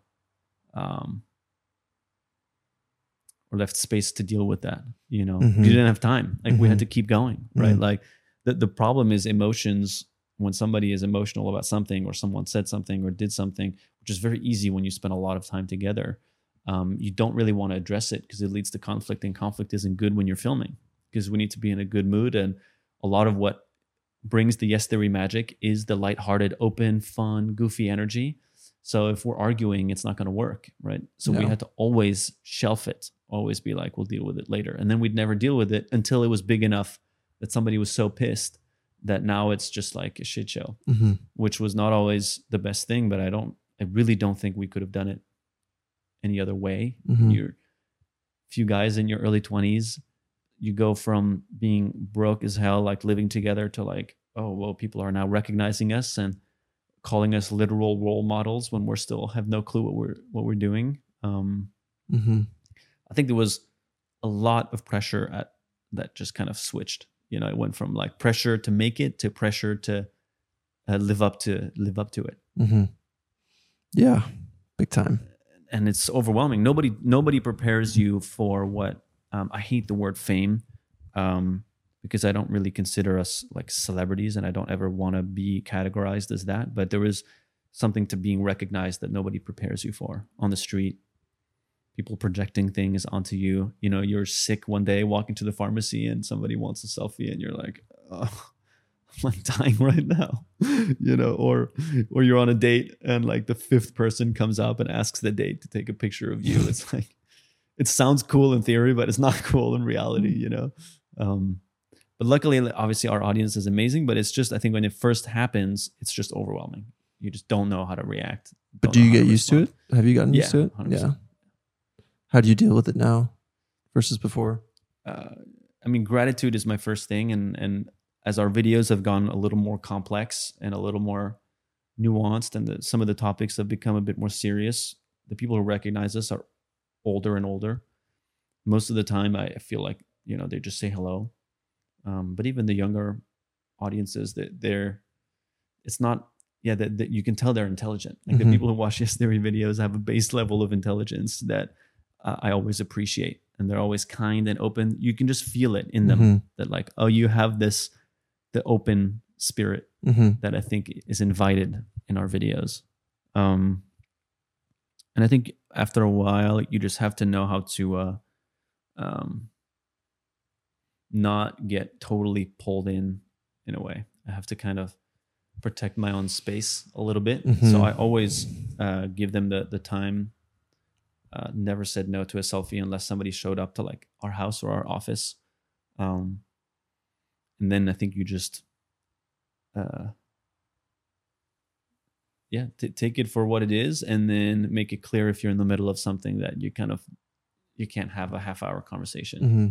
or left space to deal with that. You know, we didn't have time. Like we had to keep going, right? Like the problem is emotions. When somebody is emotional about something, or someone said something or did something, which is very easy when you spend a lot of time together, you don't really want to address it because it leads to conflict, and conflict isn't good when you're filming, because we need to be in a good mood. And a lot of what brings the Yes Theory magic is the lighthearted, open, fun, goofy energy. So if we're arguing, it's not going to work, right? So we had to always shelf it, always be like, we'll deal with it later. And then we'd never deal with it until it was big enough that somebody was so pissed that now it's just like a shit show, Mm-hmm. which was not always the best thing, but I really don't think we could have done it any other way. Mm-hmm. You're few guys in your early 20s, you go from being broke as hell, like living together, to like, oh, well, people are now recognizing us and calling us literal role models when we're still have no clue what we're doing. Mm-hmm. I think there was a lot of pressure at that just kind of switched. You know, it went from like pressure to make it to pressure to live up to it. Mm-hmm. Yeah, big time. And it's overwhelming. Nobody prepares you for what I hate the word fame, because I don't really consider us like celebrities, and I don't ever want to be categorized as that. But there is something to being recognized that nobody prepares you for on the street. People projecting things onto you. You know, you're sick one day, walking to the pharmacy, and somebody wants a selfie, and you're like, oh, I'm like dying right now, you know, or you're on a date and like the fifth person comes up and asks the date to take a picture of you. It's like, it sounds cool in theory, but it's not cool in reality, you know? But luckily, obviously our audience is amazing, but it's just, I think when it first happens, it's just overwhelming. You just don't know how to react. But do you get used to it? Have you gotten used to it? 100%. Yeah. How do you deal with it now versus before? I mean, gratitude is my first thing. And as our videos have gone a little more complex and a little more nuanced, and some of the topics have become a bit more serious, the people who recognize us are older and older. Most of the time, I feel like, you know, they just say hello. But even the younger audiences, that you can tell they're intelligent. Like the people who watch Yes Theory videos have a base level of intelligence that I always appreciate, and they're always kind and open. You can just feel it in them that like, oh, you have the open spirit that I think is invited in our videos. And I think after a while, you just have to know how to not get totally pulled in a way. I have to kind of protect my own space a little bit. So I always give them the time. Never said no to a selfie unless somebody showed up to like our house or our office. And then I think you just, take it for what it is, and then make it clear if you're in the middle of something that you can't have a half-hour conversation.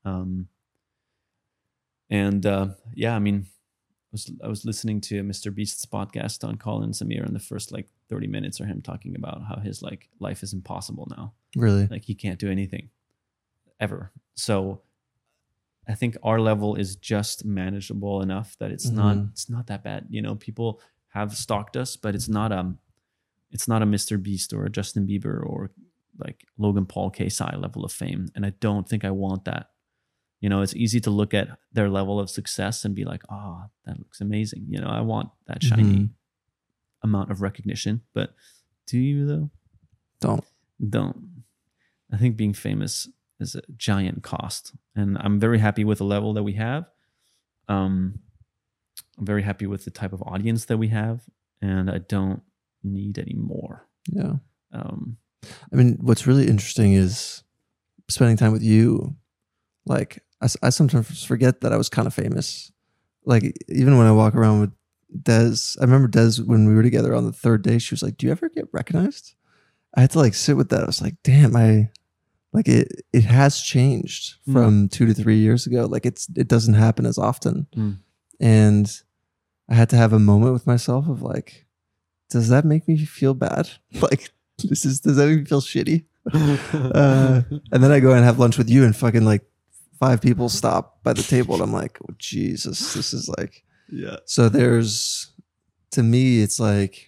I mean, I was listening to Mr. Beast's podcast on Colin Samir, and the first like 30 minutes are him talking about how his like life is impossible now. Really? Like he can't do anything ever. So I think our level is just manageable enough that it's not that bad. You know, people have stalked us, but it's not a Mr. Beast or a Justin Bieber or like Logan Paul KSI level of fame. And I don't think I want that. You know, it's easy to look at their level of success and be like, oh, that looks amazing. You know, I want that shiny amount of recognition. But do you though? Don't. I think being famous is a giant cost. And I'm very happy with the level that we have. I'm very happy with the type of audience that we have. And I don't need any more. Yeah. I mean, what's really interesting is spending time with you. Like, I sometimes forget that I was kind of famous. Like, even when I walk around with Des, I remember Des, when we were together on the third day, she was like, do you ever get recognized? I had to like sit with that. I was like, damn, it has changed from 2 to 3 years ago. Like it doesn't happen as often. And I had to have a moment with myself of like, does that make me feel bad? Like, does that make me feel shitty? And then I go and have lunch with you, and fucking like 5 people stop by the table, and I'm like, oh, Jesus, this is like, yeah. So to me, it's like,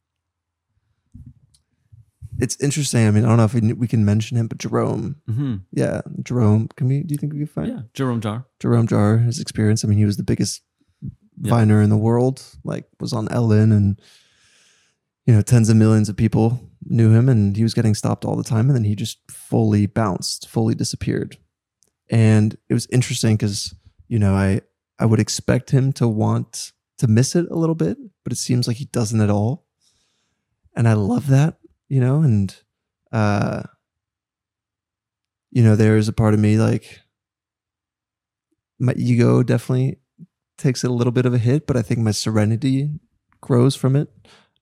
it's interesting. I mean, I don't know if we can mention him, but Jerome. Yeah, Jerome. Do you think we can find? Yeah, Jerome Jar, his experience. I mean, he was the biggest Viner in the world, like was on Ellen, and, you know, tens of millions of people knew him, and he was getting stopped all the time. And then he just fully bounced, fully disappeared. And it was interesting because, you know, I would expect him to want to miss it a little bit, but it seems like he doesn't at all. And I love that, you know, and, you know, there's a part of me, like, my ego definitely takes a little bit of a hit, but I think my serenity grows from it.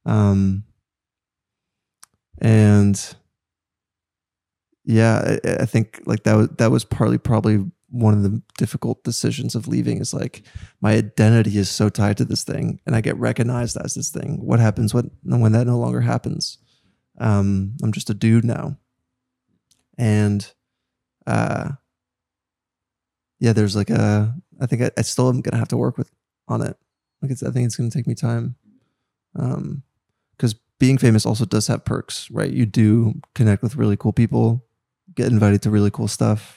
And yeah, I think like that was partly probably one of the difficult decisions of leaving, is like my identity is so tied to this thing and I get recognized as this thing. What happens when that no longer happens? I'm just a dude now. And yeah, there's like I think I still am gonna have to work on it. Like I think it's gonna take me time. Because being famous also does have perks, right? You do connect with really cool people, get invited to really cool stuff.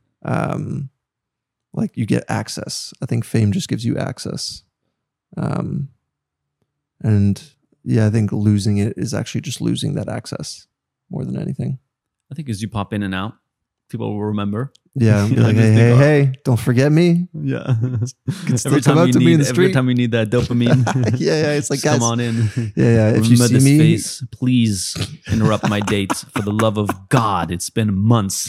Like you get access. I think fame just gives you access. And yeah, I think losing it is actually just losing that access more than anything. I think as you pop in and out, people will remember. Yeah, be like, hey, don't forget me. Yeah. Every time to me in the street. Every time we need that dopamine. yeah, it's like, guys, come on in. Yeah. If you see this me, face, please interrupt my date. For the love of God, it's been months.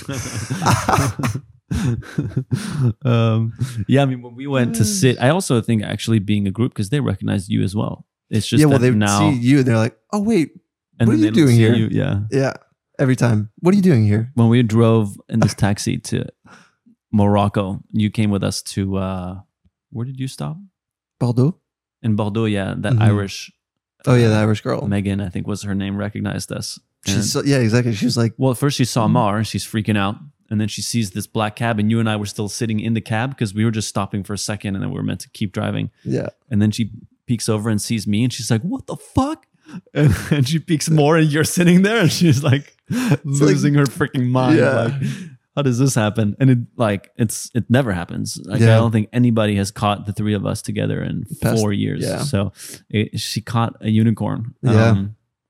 Yeah, I mean, when we went to sit, I also think actually being a group, because they recognized you as well. It's just they now see you and they're like, oh wait, and what are you doing here? Yeah. Every time. What are you doing here? When we drove in this taxi to Morocco, you came with us to where did you stop? Bordeaux. In Bordeaux, yeah. That Irish. Oh yeah, the Irish girl. Megan, I think was her name, recognized us. Yeah, exactly. She was like, well, at first she saw Mar, she's freaking out. And then she sees this black cab, and you and I were still sitting in the cab because we were just stopping for a second and then we were meant to keep driving. Yeah. And then she peeks over and sees me and she's like, what the fuck? And she peeks more and you're sitting there and she's like losing her freaking mind. Yeah. Like, how does this happen? And it never happens. Like, I don't think anybody has caught the three of us together in 4 years. Yeah. So she caught a unicorn. Yeah.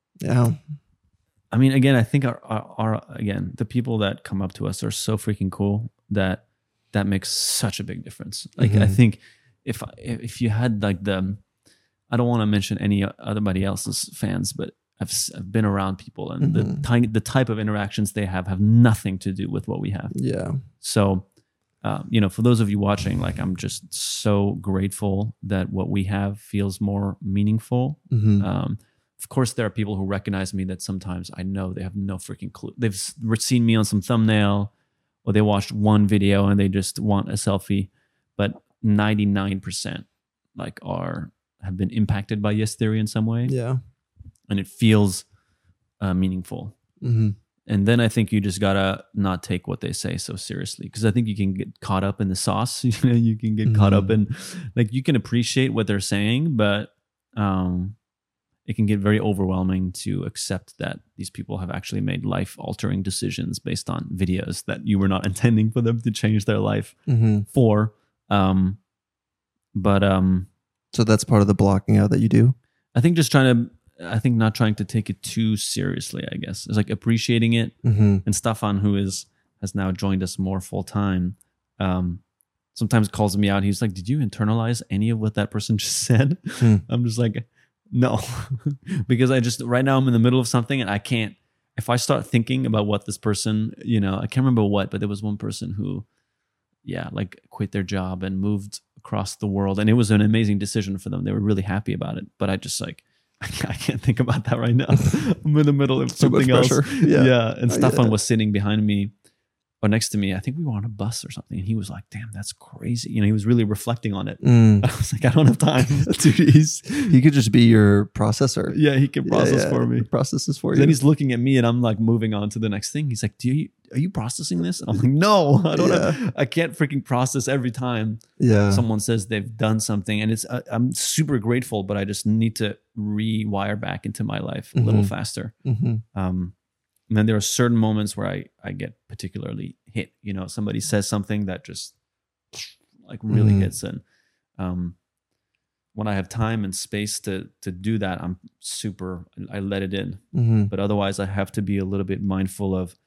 I mean, again, I think our the people that come up to us are so freaking cool that makes such a big difference. Like, I think if you had like I don't want to mention anybody else's fans, but I've been around people, and the type of interactions they have nothing to do with what we have. Yeah. So, for those of you watching, like, I'm just so grateful that what we have feels more meaningful. Of course, there are people who recognize me that sometimes I know they have no freaking clue. They've seen me on some thumbnail, or they watched one video and they just want a selfie. But 99% have been impacted by Yes Theory in some way. Yeah. And it feels meaningful. And then I think you just gotta not take what they say so seriously, because I think you can get caught up in the sauce. You can get caught up in, like, you can appreciate what they're saying, but it can get very overwhelming to accept that these people have actually made life-altering decisions based on videos that you were not intending for them to change their life for. So that's part of the blocking out that you do? I think not trying to take it too seriously, I guess. It's like appreciating it. And Stefan, who has now joined us more full-time, sometimes calls me out. He's like, did you internalize any of what that person just said? I'm just like, no. Because right now I'm in the middle of something and I can't, if I start thinking about what this person, I can't remember what, but there was one person who, quit their job and moved across the world. And it was an amazing decision for them. They were really happy about it. But I just I can't think about that right now. I'm in the middle of something else. Yeah. And Stefan was sitting behind me or next to me. I think we were on a bus or something. And he was like, damn, that's crazy. He was really reflecting on it. I was like, I don't have time. Dude, he could just be your processor. Yeah, he can process for me. Processes for you. Then he's looking at me and I'm like moving on to the next thing. He's like, are you processing this? And I'm like, no, I don't I can't freaking process every time someone says they've done something. And I'm super grateful, but I just need to rewire back into my life a little faster. And then there are certain moments where I get particularly hit. Somebody says something that just really hits. And when I have time and space to do that, I let it in. But otherwise, I have to be a little bit mindful of,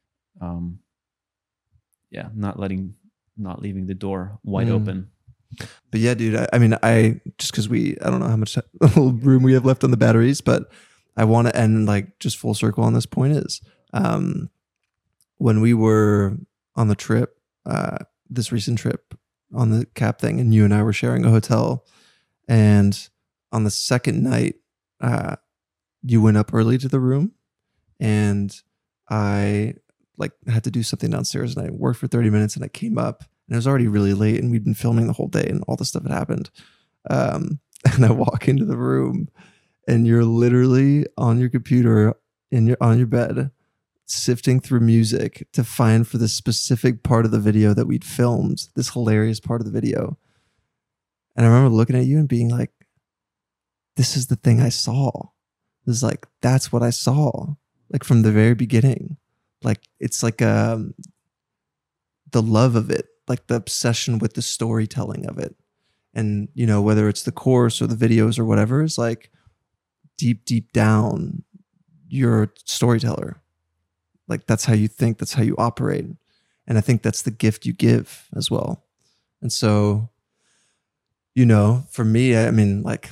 not leaving the door wide open. But yeah, dude, I mean, just because I don't know how much room we have left on the batteries, but I want to end just full circle on this point is, when we were on the trip, this recent trip, on the cab thing, and you and I were sharing a hotel. And on the second night, you went up early to the room, and I like had to do something downstairs, and I worked for 30 minutes, and I came up, and it was already really late, and we'd been filming the whole day, and all this stuff had happened. And I walk into the room, and you're literally on your computer on your bed, sifting through music to find for this specific part of the video that we'd filmed, this hilarious part of the video. And I remember looking at you and being like, this is the thing I saw. It was like, that's what I saw, like from the very beginning. Like, it's like the love of it, like the obsession with the storytelling of it. And, you know, whether it's the course or the videos or whatever, is like deep down, you're a storyteller. Like, that's how you think, that's how you operate. And I think that's the gift you give as well. And so, you know, for me, I mean, like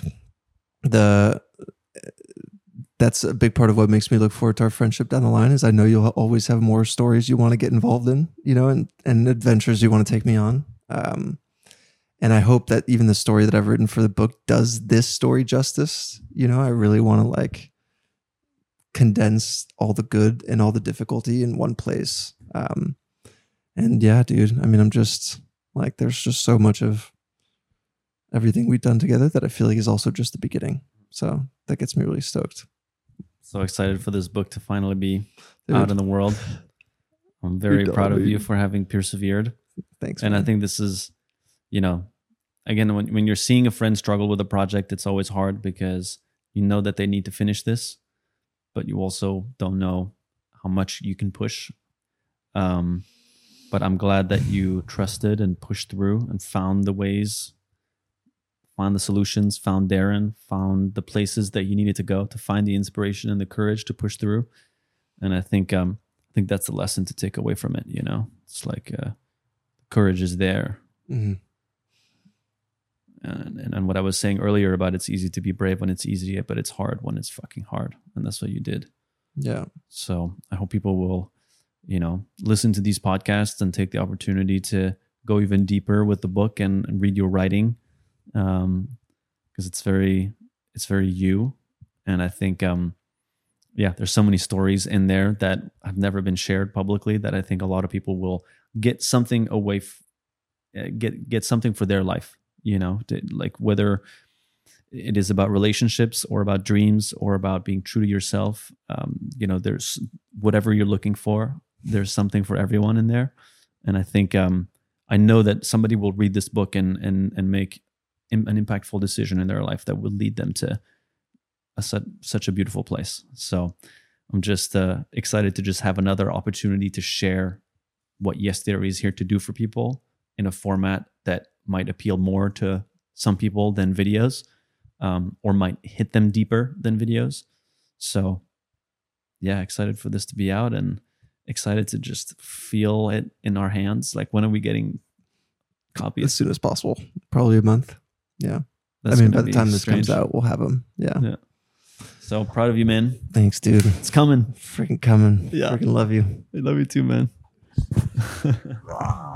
that's a big part of what makes me look forward to our friendship down the line, is I know you'll always have more stories you want to get involved in, you know, and adventures you want to take me on. And I hope that even the story that I've written for the book does this story justice. You know, I really want to like condense all the good and all the difficulty in one place. And yeah, dude, I mean, I'm just like, there's just so much of everything we've done together that I feel like is also just the beginning. So that gets me really stoked. So excited for this book to finally be out in the world. I'm very proud of you for having persevered. Thanks. And man. I think this is, you know, again, when you're seeing a friend struggle with a project, it's always hard because you know that they need to finish this, but you also don't know how much you can push. But I'm glad that you trusted and pushed through and found the ways, found the solutions, found Darren, found the places that you needed to go to find the inspiration and the courage to push through. And I think that's the lesson to take away from it. You know, it's like courage is there. Mm-hmm. And what I was saying earlier about it's easy to be brave when it's easy, but it's hard when it's fucking hard. And that's what you did. Yeah. So I hope people will, you know, listen to these podcasts and take the opportunity to go even deeper with the book and read your writing. Because it's very you. And I think, there's so many stories in there that have never been shared publicly that I think a lot of people will get something away, get something for their life, you know, like whether it is about relationships or about dreams or about being true to yourself. You know, there's whatever you're looking for, there's something for everyone in there. And I think, I know that somebody will read this book and make an impactful decision in their life that will lead them to such a beautiful place. So I'm just excited to just have another opportunity to share what Yes Theory is here to do for people in a format that might appeal more to some people than videos, or might hit them deeper than videos. So yeah, excited for this to be out and excited to just feel it in our hands. Like, when are we getting copies? As soon as possible. Probably a month. Yeah. I mean, by the time this comes out, we'll have them. Yeah. So proud of you, man. Thanks, dude. It's coming. Freaking coming. Yeah. Freaking love you. I love you too, man.